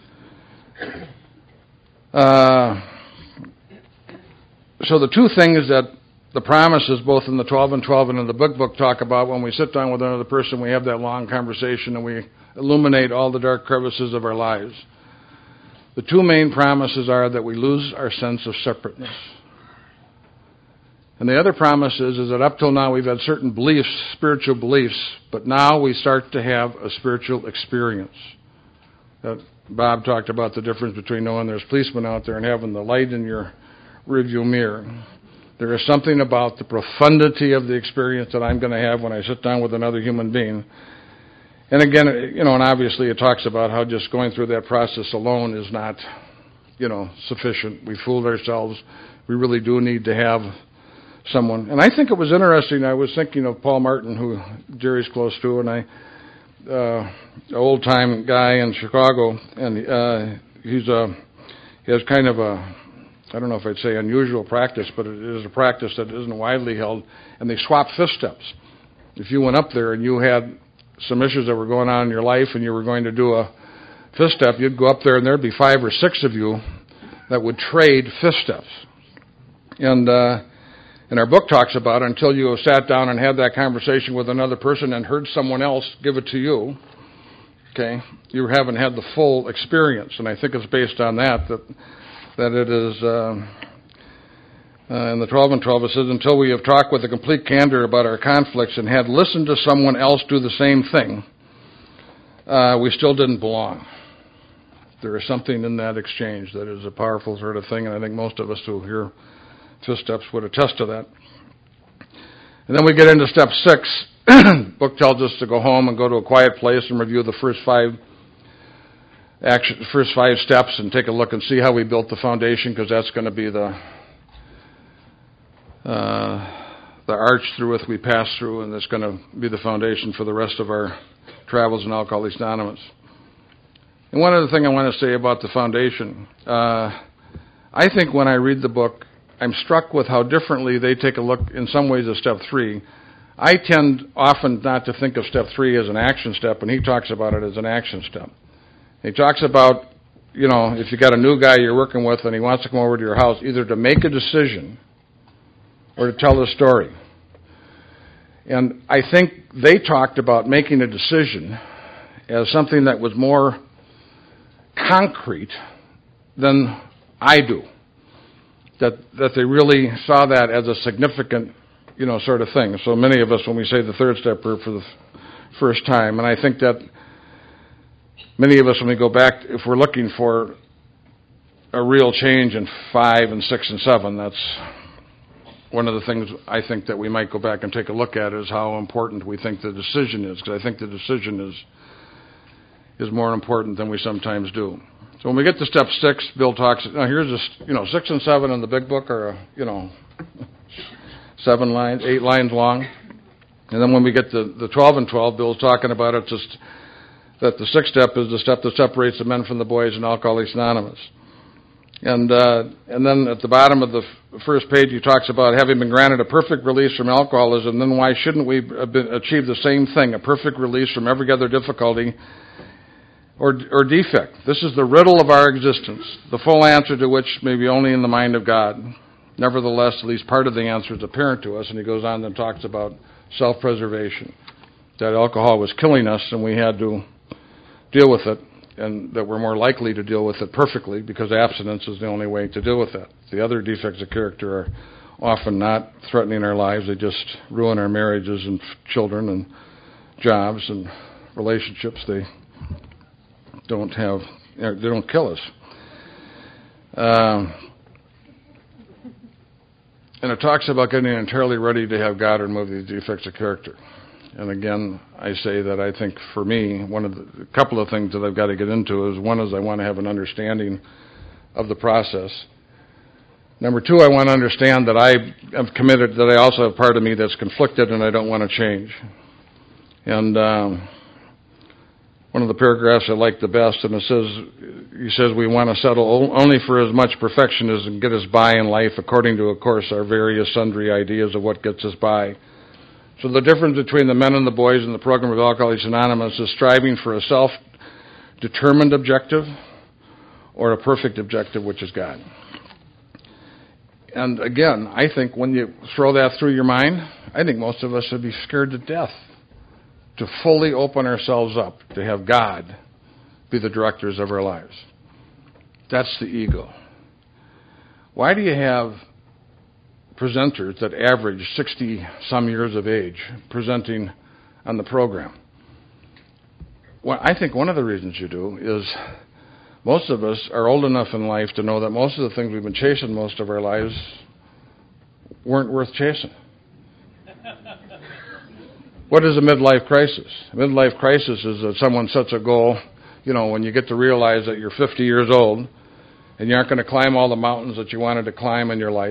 Speaker 1: Uh, so the two things that the promises, both in the twelve and twelve and in the Big Book, talk about when we sit down with another person, we have that long conversation and we illuminate all the dark crevices of our lives. The two main promises are that we lose our sense of separateness. And the other promise is, is that up till now we've had certain beliefs, spiritual beliefs, but now we start to have a spiritual experience. That Bob talked about the difference between knowing there's policemen out there and having the light in your rearview mirror. There is something about the profundity of the experience that I'm going to have when I sit down with another human being. And again, you know, and obviously it talks about how just going through that process alone is not, you know, sufficient. We fooled ourselves. We really do need to have someone. And I think it was interesting. I was thinking of Paul Martin, who Jerry's close to, and I, uh, an old-time guy in Chicago, and uh, he's a, he has kind of a I don't know if I'd say unusual practice, but it is a practice that isn't widely held, and they swap fifth steps. If you went up there and you had some issues that were going on in your life and you were going to do a fifth step, you'd go up there and there'd be five or six of you that would trade fifth steps. And uh, and our book talks about it, until you have sat down and had that conversation with another person and heard someone else give it to you, okay, you haven't had the full experience. And I think it's based on that that, that it is, uh, uh, in the twelve and twelve, it says, until we have talked with a complete candor about our conflicts and had listened to someone else do the same thing, uh, we still didn't belong. There is something in that exchange that is a powerful sort of thing, and I think most of us who hear fifth steps would attest to that. And then we get into step six. The book tells us to go home and go to a quiet place and review the first five action, first five steps and take a look and see how we built the foundation, because that's going to be the uh, the arch through which we pass through, and it's going to be the foundation for the rest of our travels in Alcoholics Anonymous. And one other thing I want to say about the foundation, uh, I think when I read the book, I'm struck with how differently they take a look, in some ways, at step three. I tend often not to think of step three as an action step, and he talks about it as an action step. He talks about, you know, if you got a new guy you're working with and he wants to come over to your house, either to make a decision or to tell a story. And I think they talked about making a decision as something that was more concrete than I do. That that they really saw that as a significant, you know, sort of thing. So many of us, when we say the third step, are for the f- first time. And I think that many of us, when we go back, if we're looking for a real change in five and six and seven, that's one of the things I think that we might go back and take a look at, is how important we think the decision is. Because I think the decision is is more important than we sometimes do. So when we get to step six, Bill talks, now here's this, you know, six and seven in the big book are, you know, seven lines, eight lines long. And then when we get to the twelve and twelve, Bill's talking about it, just that the sixth step is the step that separates the men from the boys in Alcoholics Anonymous. And uh, and then at the bottom of the f- first page, he talks about having been granted a perfect release from alcoholism, then why shouldn't we achieve the same thing, a perfect release from every other difficulty Or, or defect. This is the riddle of our existence, the full answer to which may be only in the mind of God. Nevertheless, at least part of the answer is apparent to us, and he goes on and talks about self-preservation, that alcohol was killing us and we had to deal with it, and that we're more likely to deal with it perfectly because abstinence is the only way to deal with it. The other defects of character are often not threatening our lives. They just ruin our marriages and children and jobs and relationships. They don't have, they don't kill us. Um, and it talks about getting entirely ready to have God remove these defects of character. And again, I say that I think for me, one of the, a couple of things that I've got to get into is, one is I want to have an understanding of the process. Number two, I want to understand that I have committed, that I also have part of me that's conflicted and I don't want to change. And um, one of the paragraphs I like the best, and it says, he says, we want to settle only for as much perfection as can get us by in life, according to, of course, our various sundry ideas of what gets us by. So the difference between the men and the boys in the program of Alcoholics Anonymous is striving for a self-determined objective or a perfect objective, which is God. And again, I think when you throw that through your mind, I think most of us would be scared to death to fully open ourselves up, to have God be the directors of our lives. That's the ego. Why do you have presenters that average sixty-some years of age presenting on the program? Well, I think one of the reasons you do is most of us are old enough in life to know that most of the things we've been chasing most of our lives weren't worth chasing. What is a midlife crisis? A midlife crisis is that someone sets a goal, you know, when you get to realize that you're fifty years old and you aren't going to climb all the mountains that you wanted to climb in your life,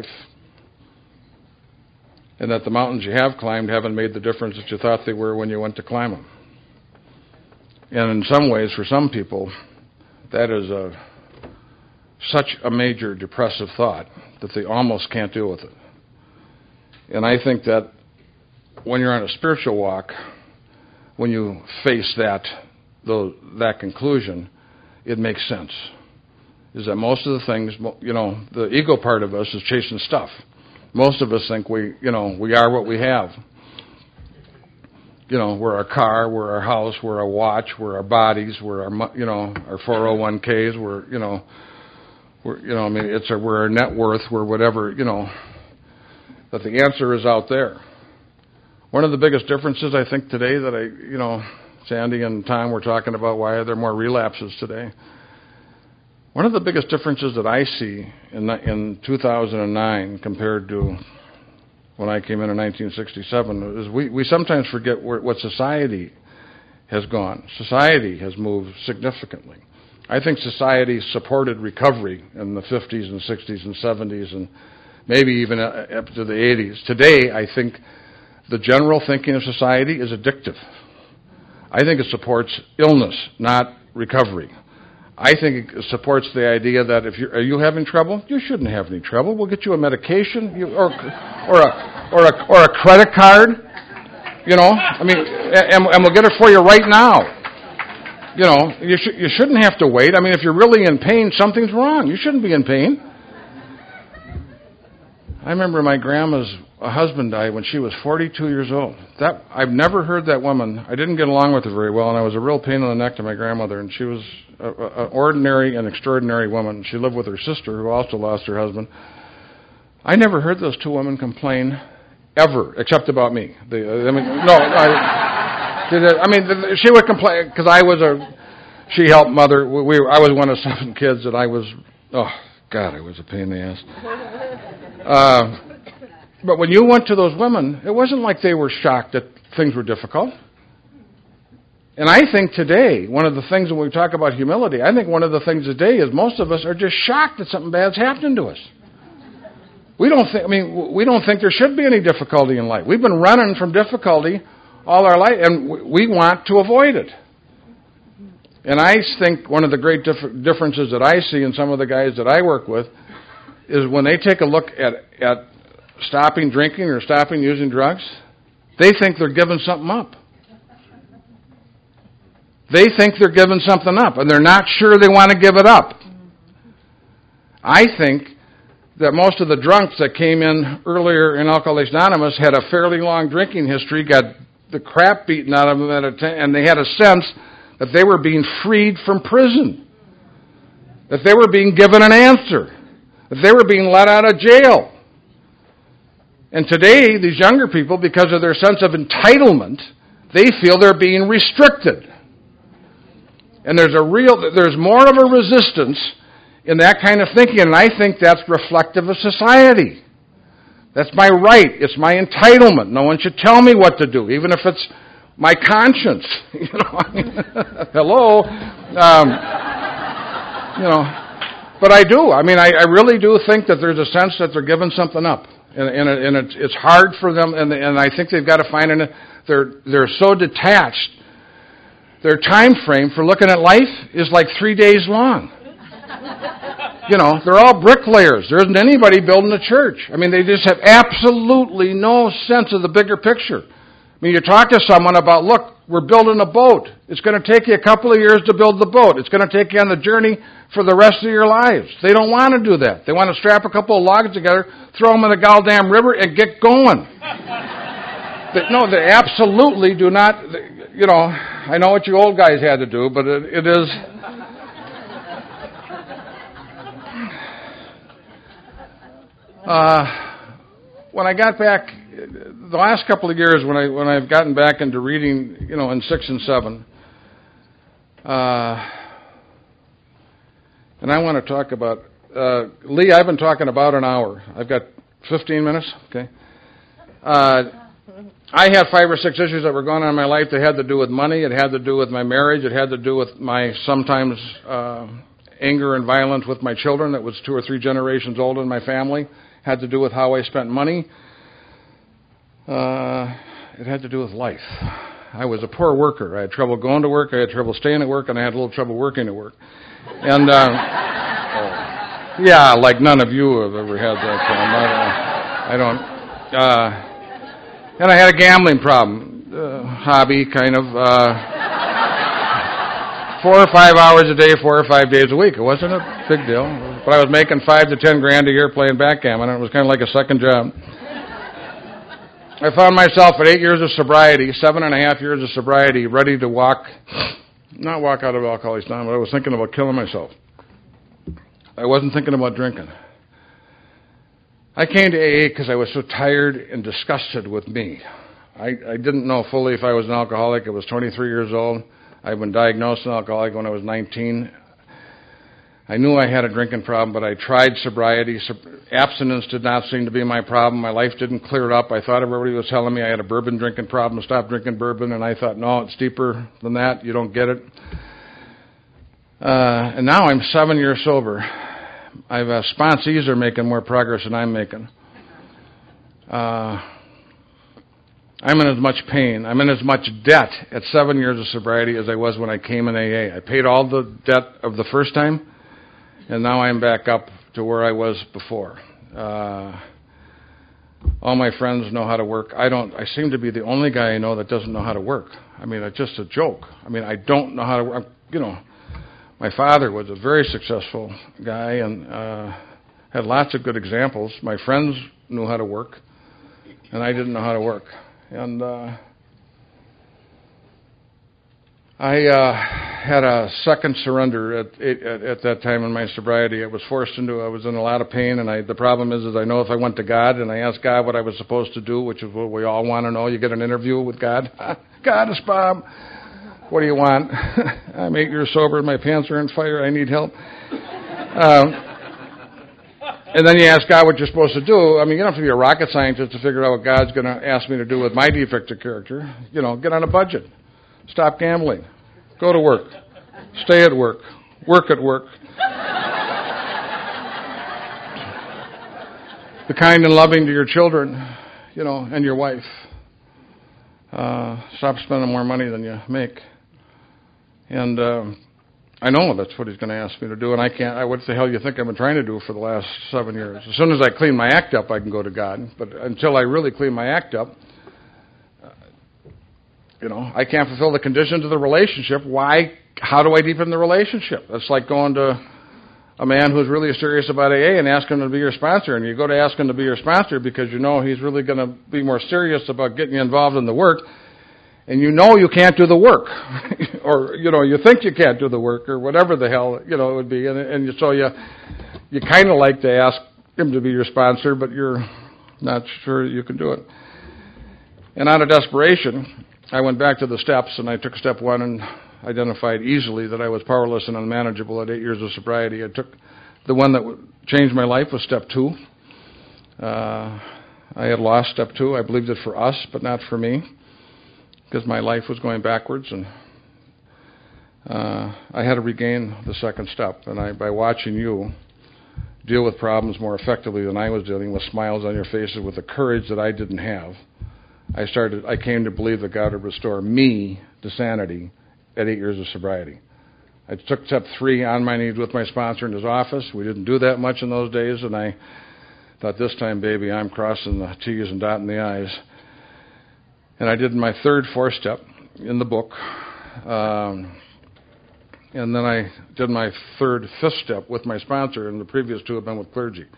Speaker 1: and that the mountains you have climbed haven't made the difference that you thought they were when you went to climb them. And in some ways, for some people, that is a such a major depressive thought that they almost can't deal with it. And I think that when you're on a spiritual walk, when you face that though, that conclusion, it makes sense. Is that most of the things, you know, the ego part of us is chasing stuff. Most of us think we, you know, we are what we have. You know, we're our car, we're our house, we're our watch, we're our bodies, we're our, you know, our four oh one k's, we're, you know, we're, you know, I mean, it's our, we're our net worth, we're whatever, you know, that the answer is out there. One of the biggest differences, I think, today that I, you know, Sandy and Tom were talking about why are there more relapses today. One of the biggest differences that I see in, in two thousand nine compared to when I came in in nineteen sixty-seven is we, we sometimes forget where, what society has gone. Society has moved significantly. I think society supported recovery in the fifties and sixties and seventies and maybe even up to the eighties. Today, I think the general thinking of society is addictive. I think it supports illness, not recovery. I think it supports the idea that if you're, are you having trouble? You shouldn't have any trouble. We'll get you a medication you, or, or, a, or, a, or a credit card. You know, I mean, and, and we'll get it for you right now. You know, you, sh- you shouldn't have to wait. I mean, if you're really in pain, something's wrong. You shouldn't be in pain. I remember my grandma's husband died when she was forty-two years old. That I've never heard that woman. I didn't get along with her very well, and I was a real pain in the neck to my grandmother. And she was an ordinary and extraordinary woman. She lived with her sister, who also lost her husband. I never heard those two women complain ever, except about me. They, I mean, no, I, I mean, she would complain because I was a. She helped mother. We, we, I was one of seven kids, and I was. Oh God, I was a pain in the ass. Uh, but when you went to those women, it wasn't like they were shocked that things were difficult. And I think today, one of the things when we talk about humility, I think one of the things today is most of us are just shocked that something bad's happening to us. We don't think, I mean, we don't think there should be any difficulty in life. We've been running from difficulty all our life, and we want to avoid it. And I think one of the great dif- differences that I see in some of the guys that I work with is when they take a look at, at stopping drinking or stopping using drugs, they think they're giving something up. They think they're giving something up, and they're not sure they want to give it up. I think that most of the drunks that came in earlier in Alcoholics Anonymous had a fairly long drinking history, got the crap beaten out of them, at a t- and they had a sense that they were being freed from prison, that they were being given an answer, that they were being let out of jail. And today, these younger people, because of their sense of entitlement, they feel they're being restricted. And there's a real, there's more of a resistance in that kind of thinking, and I think that's reflective of society. That's my right. It's my entitlement. No one should tell me what to do, even if it's my conscience. You know, I mean, hello. Um, you know. But I do. I mean, I, I really do think that there's a sense that they're giving something up, and, and, and it's, it's hard for them. And, and I think they've got to find an. They're they're so detached. Their time frame for looking at life is like three days long. You know, they're all bricklayers. There isn't anybody building a church. I mean, they just have absolutely no sense of the bigger picture. I mean, you talk to someone about, look, we're building a boat. It's going to take you a couple of years to build the boat. It's going to take you on the journey for the rest of your lives. They don't want to do that. They want to strap a couple of logs together, throw them in the goddamn river, and get going. They, no, they absolutely do not. You know, I know what you old guys had to do, but it, it is. Uh, when I got back. The last couple of years, when I when I've gotten back into reading, you know, in six and seven, uh, and I want to talk about uh, Lee. I've been talking about an hour. I've got fifteen minutes. Okay. Uh, I had five or six issues that were going on in my life that had to do with money. It had to do with my marriage. It had to do with my sometimes uh, anger and violence with my children. That was two or three generations old in my family. It had to do with how I spent money. Uh, it had to do with life. I was a poor worker. I had trouble going to work. I had trouble staying at work, and I had a little trouble working at work. And uh, oh. Yeah, like none of you have ever had that problem. I don't. I don't uh, and I had a gambling problem, uh, hobby kind of. Uh, four or five hours a day, four or five days a week. It wasn't a big deal, but I was making five to ten grand a year playing backgammon, and it was kind of like a second job. I found myself at eight years of sobriety, seven and a half years of sobriety, ready to walk, not walk out of Alcoholics Anonymous, but I was thinking about killing myself. I wasn't thinking about drinking. I came to A A because I was so tired and disgusted with me. I, I didn't know fully if I was an alcoholic. I was twenty-three years old. I'd been diagnosed an alcoholic when I was nineteen. I knew I had a drinking problem, but I tried sobriety. Abstinence did not seem to be my problem. My life didn't clear up. I thought everybody was telling me I had a bourbon drinking problem, stop drinking bourbon, and I thought, no, it's deeper than that. You don't get it. Uh, and now I'm seven years sober. I've uh, sponsees are making more progress than I'm making. Uh, I'm in as much pain. I'm in as much debt at seven years of sobriety as I was when I came in A A. I paid all the debt of the first time, and now I'm back up to where I was before. Uh, all my friends know how to work. I don't. I seem to be the only guy I know that doesn't know how to work. I mean, it's just a joke. I mean, I don't know how to work. You know, my father was a very successful guy and uh, had lots of good examples. My friends knew how to work, and I didn't know how to work. And uh, I uh, had a second surrender at, at at that time in my sobriety. I was forced into. I was in a lot of pain, and I. The problem is, is I know if I went to God and I asked God what I was supposed to do, which is what we all want to know. You get an interview with God. God, it's Bob. What do you want? I'm eight years sober. My pants are on fire. I need help. Um, And then you ask God what you're supposed to do. I mean, you don't have to be a rocket scientist to figure out what God's going to ask me to do with my defective character. You know, get on a budget. Stop gambling. Go to work. Stay at work. Work at work. Be kind and loving to your children, you know, and your wife. Uh, stop spending more money than you make. And um, I know that's what he's going to ask me to do, and I can't. I, what the hell you think I've been trying to do for the last seven years? As soon as I clean my act up, I can go to God. But until I really clean my act up, uh, you know, I can't fulfill the conditions of the relationship. Why? How do I deepen the relationship? That's like going to a man who's really serious about A A and asking him to be your sponsor, and you go to ask him to be your sponsor because you know he's really going to be more serious about getting you involved in the work. And you know you can't do the work, or you know you think you can't do the work, or whatever the hell you know it would be, and, and you, so you you kind of like to ask him to be your sponsor, but you're not sure you can do it. And out of desperation, I went back to the steps, and I took step one and identified easily that I was powerless and unmanageable at eight years of sobriety. I took the one that would change my life was step two. Uh, I had lost step two. I believed it for us, but not for me, because my life was going backwards, and uh, I had to regain the second step. And I, by watching you deal with problems more effectively than I was dealing, with smiles on your faces, with the courage that I didn't have, I started. I came to believe that God would restore me to sanity at eight years of sobriety. I took step three on my knees with my sponsor in his office. We didn't do that much in those days, and I thought, this time, baby, I'm crossing the T's and dotting the I's. And I did my third four-step in the book. Um, and then I did my third fifth step with my sponsor, and the previous two have been with clergy.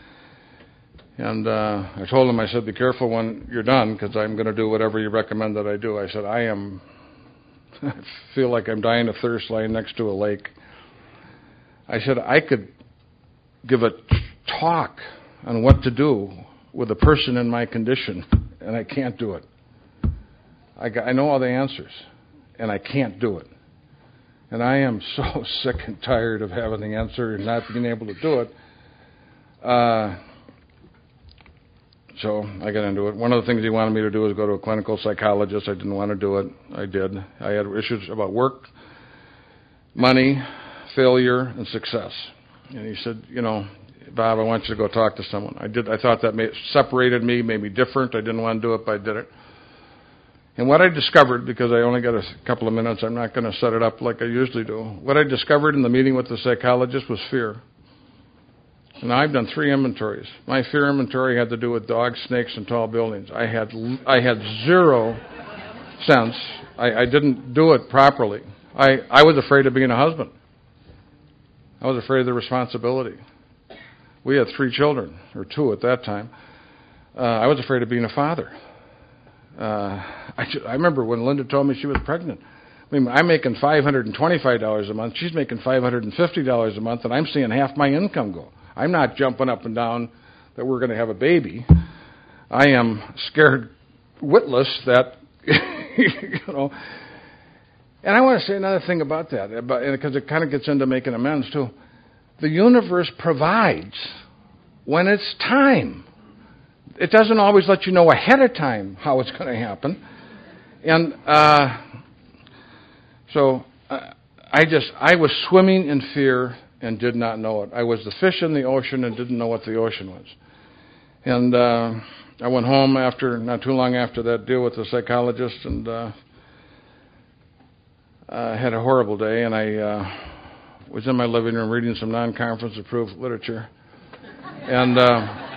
Speaker 1: And uh, I told him, I said, be careful when you're done, because I'm going to do whatever you recommend that I do. I said, I am, I feel like I'm dying of thirst lying next to a lake. I said, I could give a talk on what to do with a person in my condition, and I can't do it. I, got, I know all the answers, and I can't do it. And I am so sick and tired of having the answer and not being able to do it. Uh, so I got into it. One of the things he wanted me to do was go to a clinical psychologist. I didn't want to do it. I did. I had issues about work, money, failure, and success. And he said, you know, Bob, I want you to go talk to someone. I did. I thought that made, separated me, made me different. I didn't want to do it, but I did it. And what I discovered, because I only got a couple of minutes, I'm not going to set it up like I usually do. What I discovered in the meeting with the psychologist was fear. And I've done three inventories. My fear inventory had to do with dogs, snakes, and tall buildings. I had I had zero sense. I, I didn't do it properly. I, I was afraid of being a husband. I was afraid of the responsibility. We had three children, or two at that time. Uh, I was afraid of being a father. Uh, I, I remember when Linda told me she was pregnant. I mean, I'm making five hundred twenty-five dollars a month. She's making five hundred fifty dollars a month, and I'm seeing half my income go. I'm not jumping up and down that we're going to have a baby. I am scared witless that, you know. And I want to say another thing about that, because it kind of gets into making amends, too. The universe provides when it's time. It doesn't always let you know ahead of time how it's going to happen. And uh, so uh, I just, I was swimming in fear and did not know it. I was the fish in the ocean and didn't know what the ocean was. And uh, I went home after, not too long after that deal with the psychologist, and uh, uh, had a horrible day. And I uh, was in my living room reading some non-conference approved literature. And uh,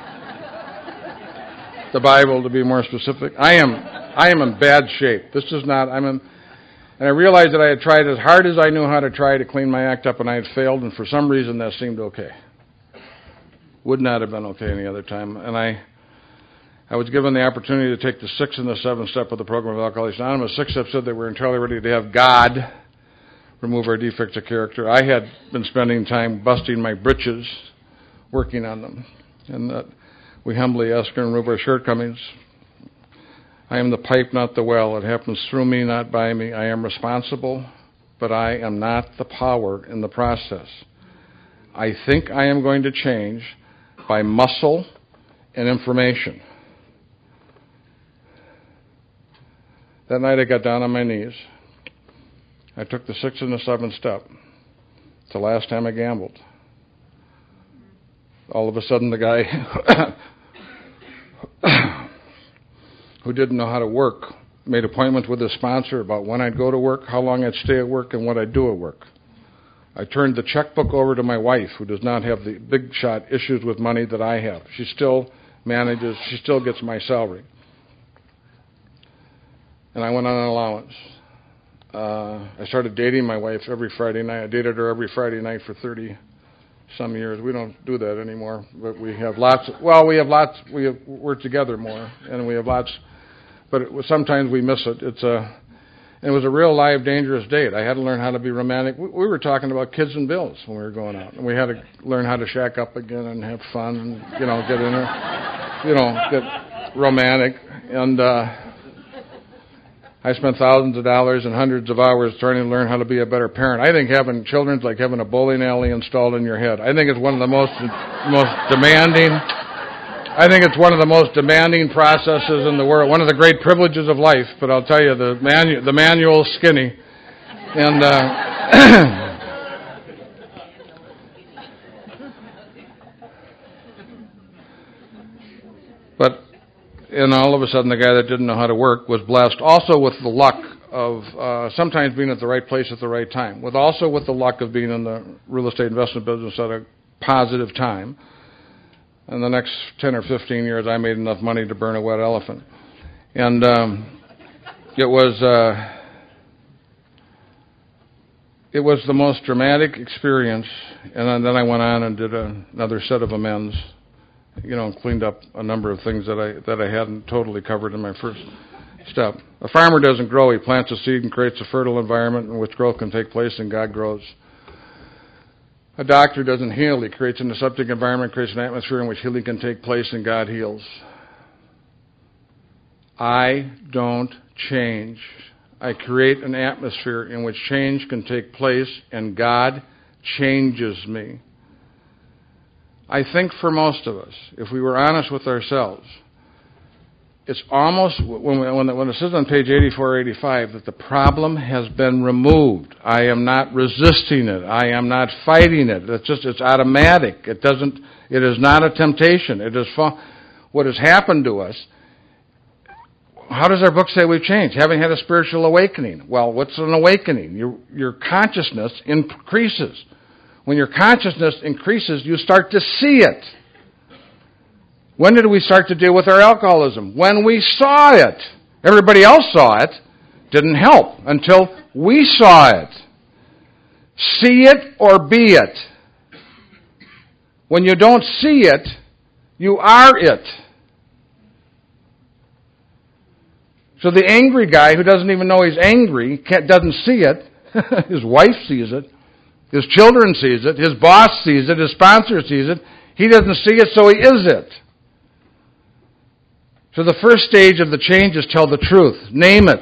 Speaker 1: the Bible, to be more specific. I am I am in bad shape. This is not, I'm in, and I realized that I had tried as hard as I knew how to try to clean my act up, and I had failed, and for some reason that seemed okay. Would not have been okay any other time. And I I was given the opportunity to take the sixth and the seventh step of the program of Alcoholics Anonymous. Sixth step said that we're entirely ready to have God remove our defects of character. I had been spending time busting my britches, working on them, and that we humbly ask and remove our shortcomings. I am the pipe, not the well. It happens through me, not by me. I am responsible, but I am not the power in the process. I think I am going to change by muscle and information. That night I got down on my knees. I took the sixth and the seventh step. It's the last time I gambled. All of a sudden the guy who didn't know how to work made appointments with his sponsor about when I'd go to work, how long I'd stay at work, and what I'd do at work. I turned the checkbook over to my wife, who does not have the big shot issues with money that I have. She still manages, she still gets my salary. And I went on an allowance. Uh, I started dating my wife every Friday night. I dated her every Friday night for thirty some years. We don't do that anymore, but we have lots of, well, we have lots, we have, we're together more, and we have lots, but it was, sometimes we miss it. It's a, it was a real live, dangerous date. I had to learn how to be romantic. We, we were talking about kids and bills when we were going out, and we had to learn how to shack up again and have fun and, you know, get in there, you know, get romantic. And uh, I spent thousands of dollars and hundreds of hours trying to learn how to be a better parent. I think having children is like having a bowling alley installed in your head. I think it's one of the most most demanding. I think it's one of the most demanding processes in the world. One of the great privileges of life. But I'll tell you, the manu- the manual's skinny, and uh, but. And all of a sudden, the guy that didn't know how to work was blessed also with the luck of uh, sometimes being at the right place at the right time, with also with the luck of being in the real estate investment business at a positive time. In the next ten or fifteen years, I made enough money to burn a wet elephant. And um, it was uh, it was the most dramatic experience. And then I went on and did a, another set of amends. You know, cleaned up a number of things that I that I hadn't totally covered in my first step. A farmer doesn't grow. He plants a seed and creates a fertile environment in which growth can take place, and God grows. A doctor doesn't heal. He creates an aseptic environment, creates an atmosphere in which healing can take place, and God heals. I don't change. I create an atmosphere in which change can take place, and God changes me. I think for most of us, if we were honest with ourselves, it's almost, when, we, when, when it says on page eighty-four, eighty-five, that the problem has been removed. I am not resisting it. I am not fighting it. It's just, it's automatic. It doesn't, it is not a temptation. It is, what has happened to us, how does our book say we've changed? Having had a spiritual awakening. Well, what's an awakening? Your, your consciousness increases. When your consciousness increases, you start to see it. When did we start to deal with our alcoholism? When we saw it. Everybody else saw it. Didn't help until we saw it. See it or be it. When you don't see it, you are it. So the angry guy who doesn't even know he's angry, can't, doesn't see it. His wife sees it. His children sees it. His boss sees it. His sponsor sees it. He doesn't see it, so he is it. So the first stage of the change is tell the truth. Name it.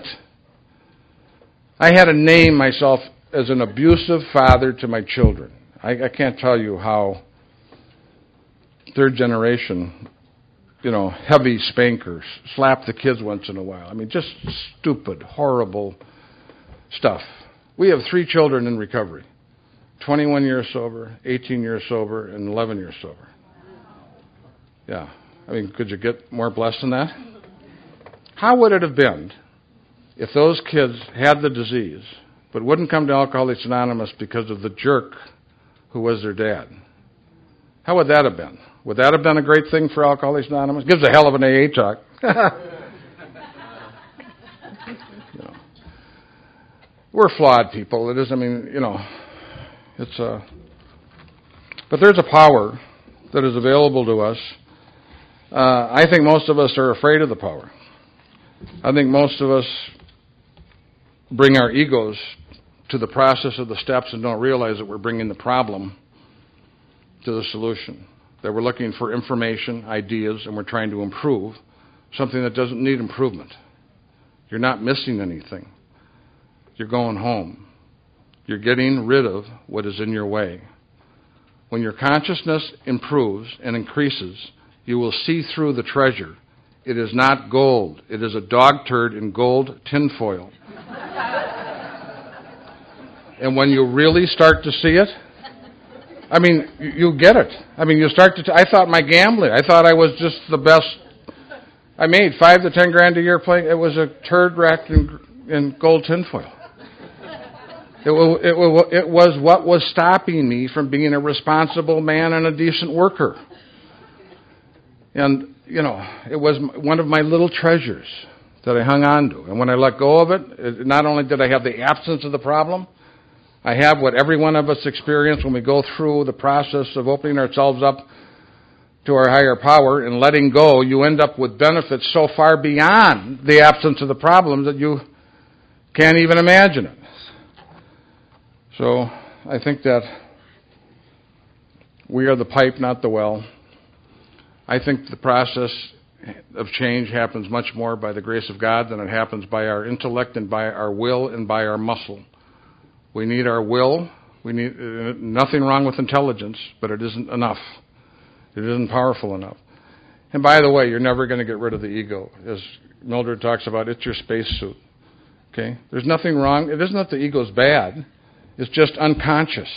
Speaker 1: I had to name myself as an abusive father to my children. I, I can't tell you how third generation, you know, heavy spankers, slap the kids once in a while. I mean, just stupid, horrible stuff. We have three children in recovery. twenty-one years sober, eighteen years sober, and eleven years sober. Yeah. I mean, could you get more blessed than that? How would it have been if those kids had the disease but wouldn't come to Alcoholics Anonymous because of the jerk who was their dad? How would that have been? Would that have been a great thing for Alcoholics Anonymous? Gives a hell of an A A talk. You know. We're flawed people. It is, I mean, you know, it's a... But there's a power that is available to us. Uh, I think most of us are afraid of the power. I think most of us bring our egos to the process of the steps and don't realize that we're bringing the problem to the solution. That we're looking for information, ideas, and we're trying to improve something that doesn't need improvement. You're not missing anything. You're going home. You're getting rid of what is in your way. When your consciousness improves and increases, you will see through the treasure. It is not gold. It is a dog turd in gold tinfoil. And when you really start to see it, I mean, you, you get it. I mean, you start to... T- I thought my gambling, I thought I was just the best. I made five to ten grand a year playing. It was a turd wrapped in, in gold tinfoil. It, it, it, it was what was stopping me from being a responsible man and a decent worker. And, you know, it was one of my little treasures that I hung on to. And when I let go of it, it, not only did I have the absence of the problem, I have what every one of us experience when we go through the process of opening ourselves up to our higher power and letting go. You end up with benefits so far beyond the absence of the problem that you can't even imagine it. So I think that we are the pipe, not the well. I think the process of change happens much more by the grace of God than it happens by our intellect and by our will and by our muscle. We need our will. We need uh, nothing wrong with intelligence, but it isn't enough. It isn't powerful enough. And by the way, you're never going to get rid of the ego. As Mildred talks about, it's your spacesuit. Okay? There's nothing wrong. It isn't that the ego's bad. It's just unconscious.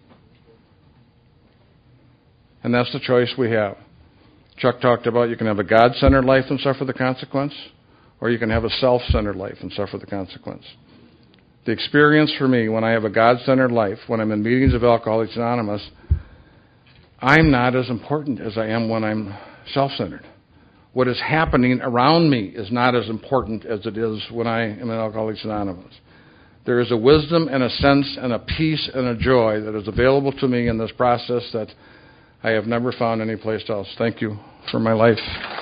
Speaker 1: And that's the choice we have. Chuck talked about you can have a God-centered life and suffer the consequence, or you can have a self-centered life and suffer the consequence. The experience for me, when I have a God-centered life, when I'm in meetings of Alcoholics Anonymous, I'm not as important as I am when I'm self-centered. What is happening around me is not as important as it is when I am in Alcoholics Anonymous. There is a wisdom and a sense and a peace and a joy that is available to me in this process that I have never found anyplace else. Thank you for my life.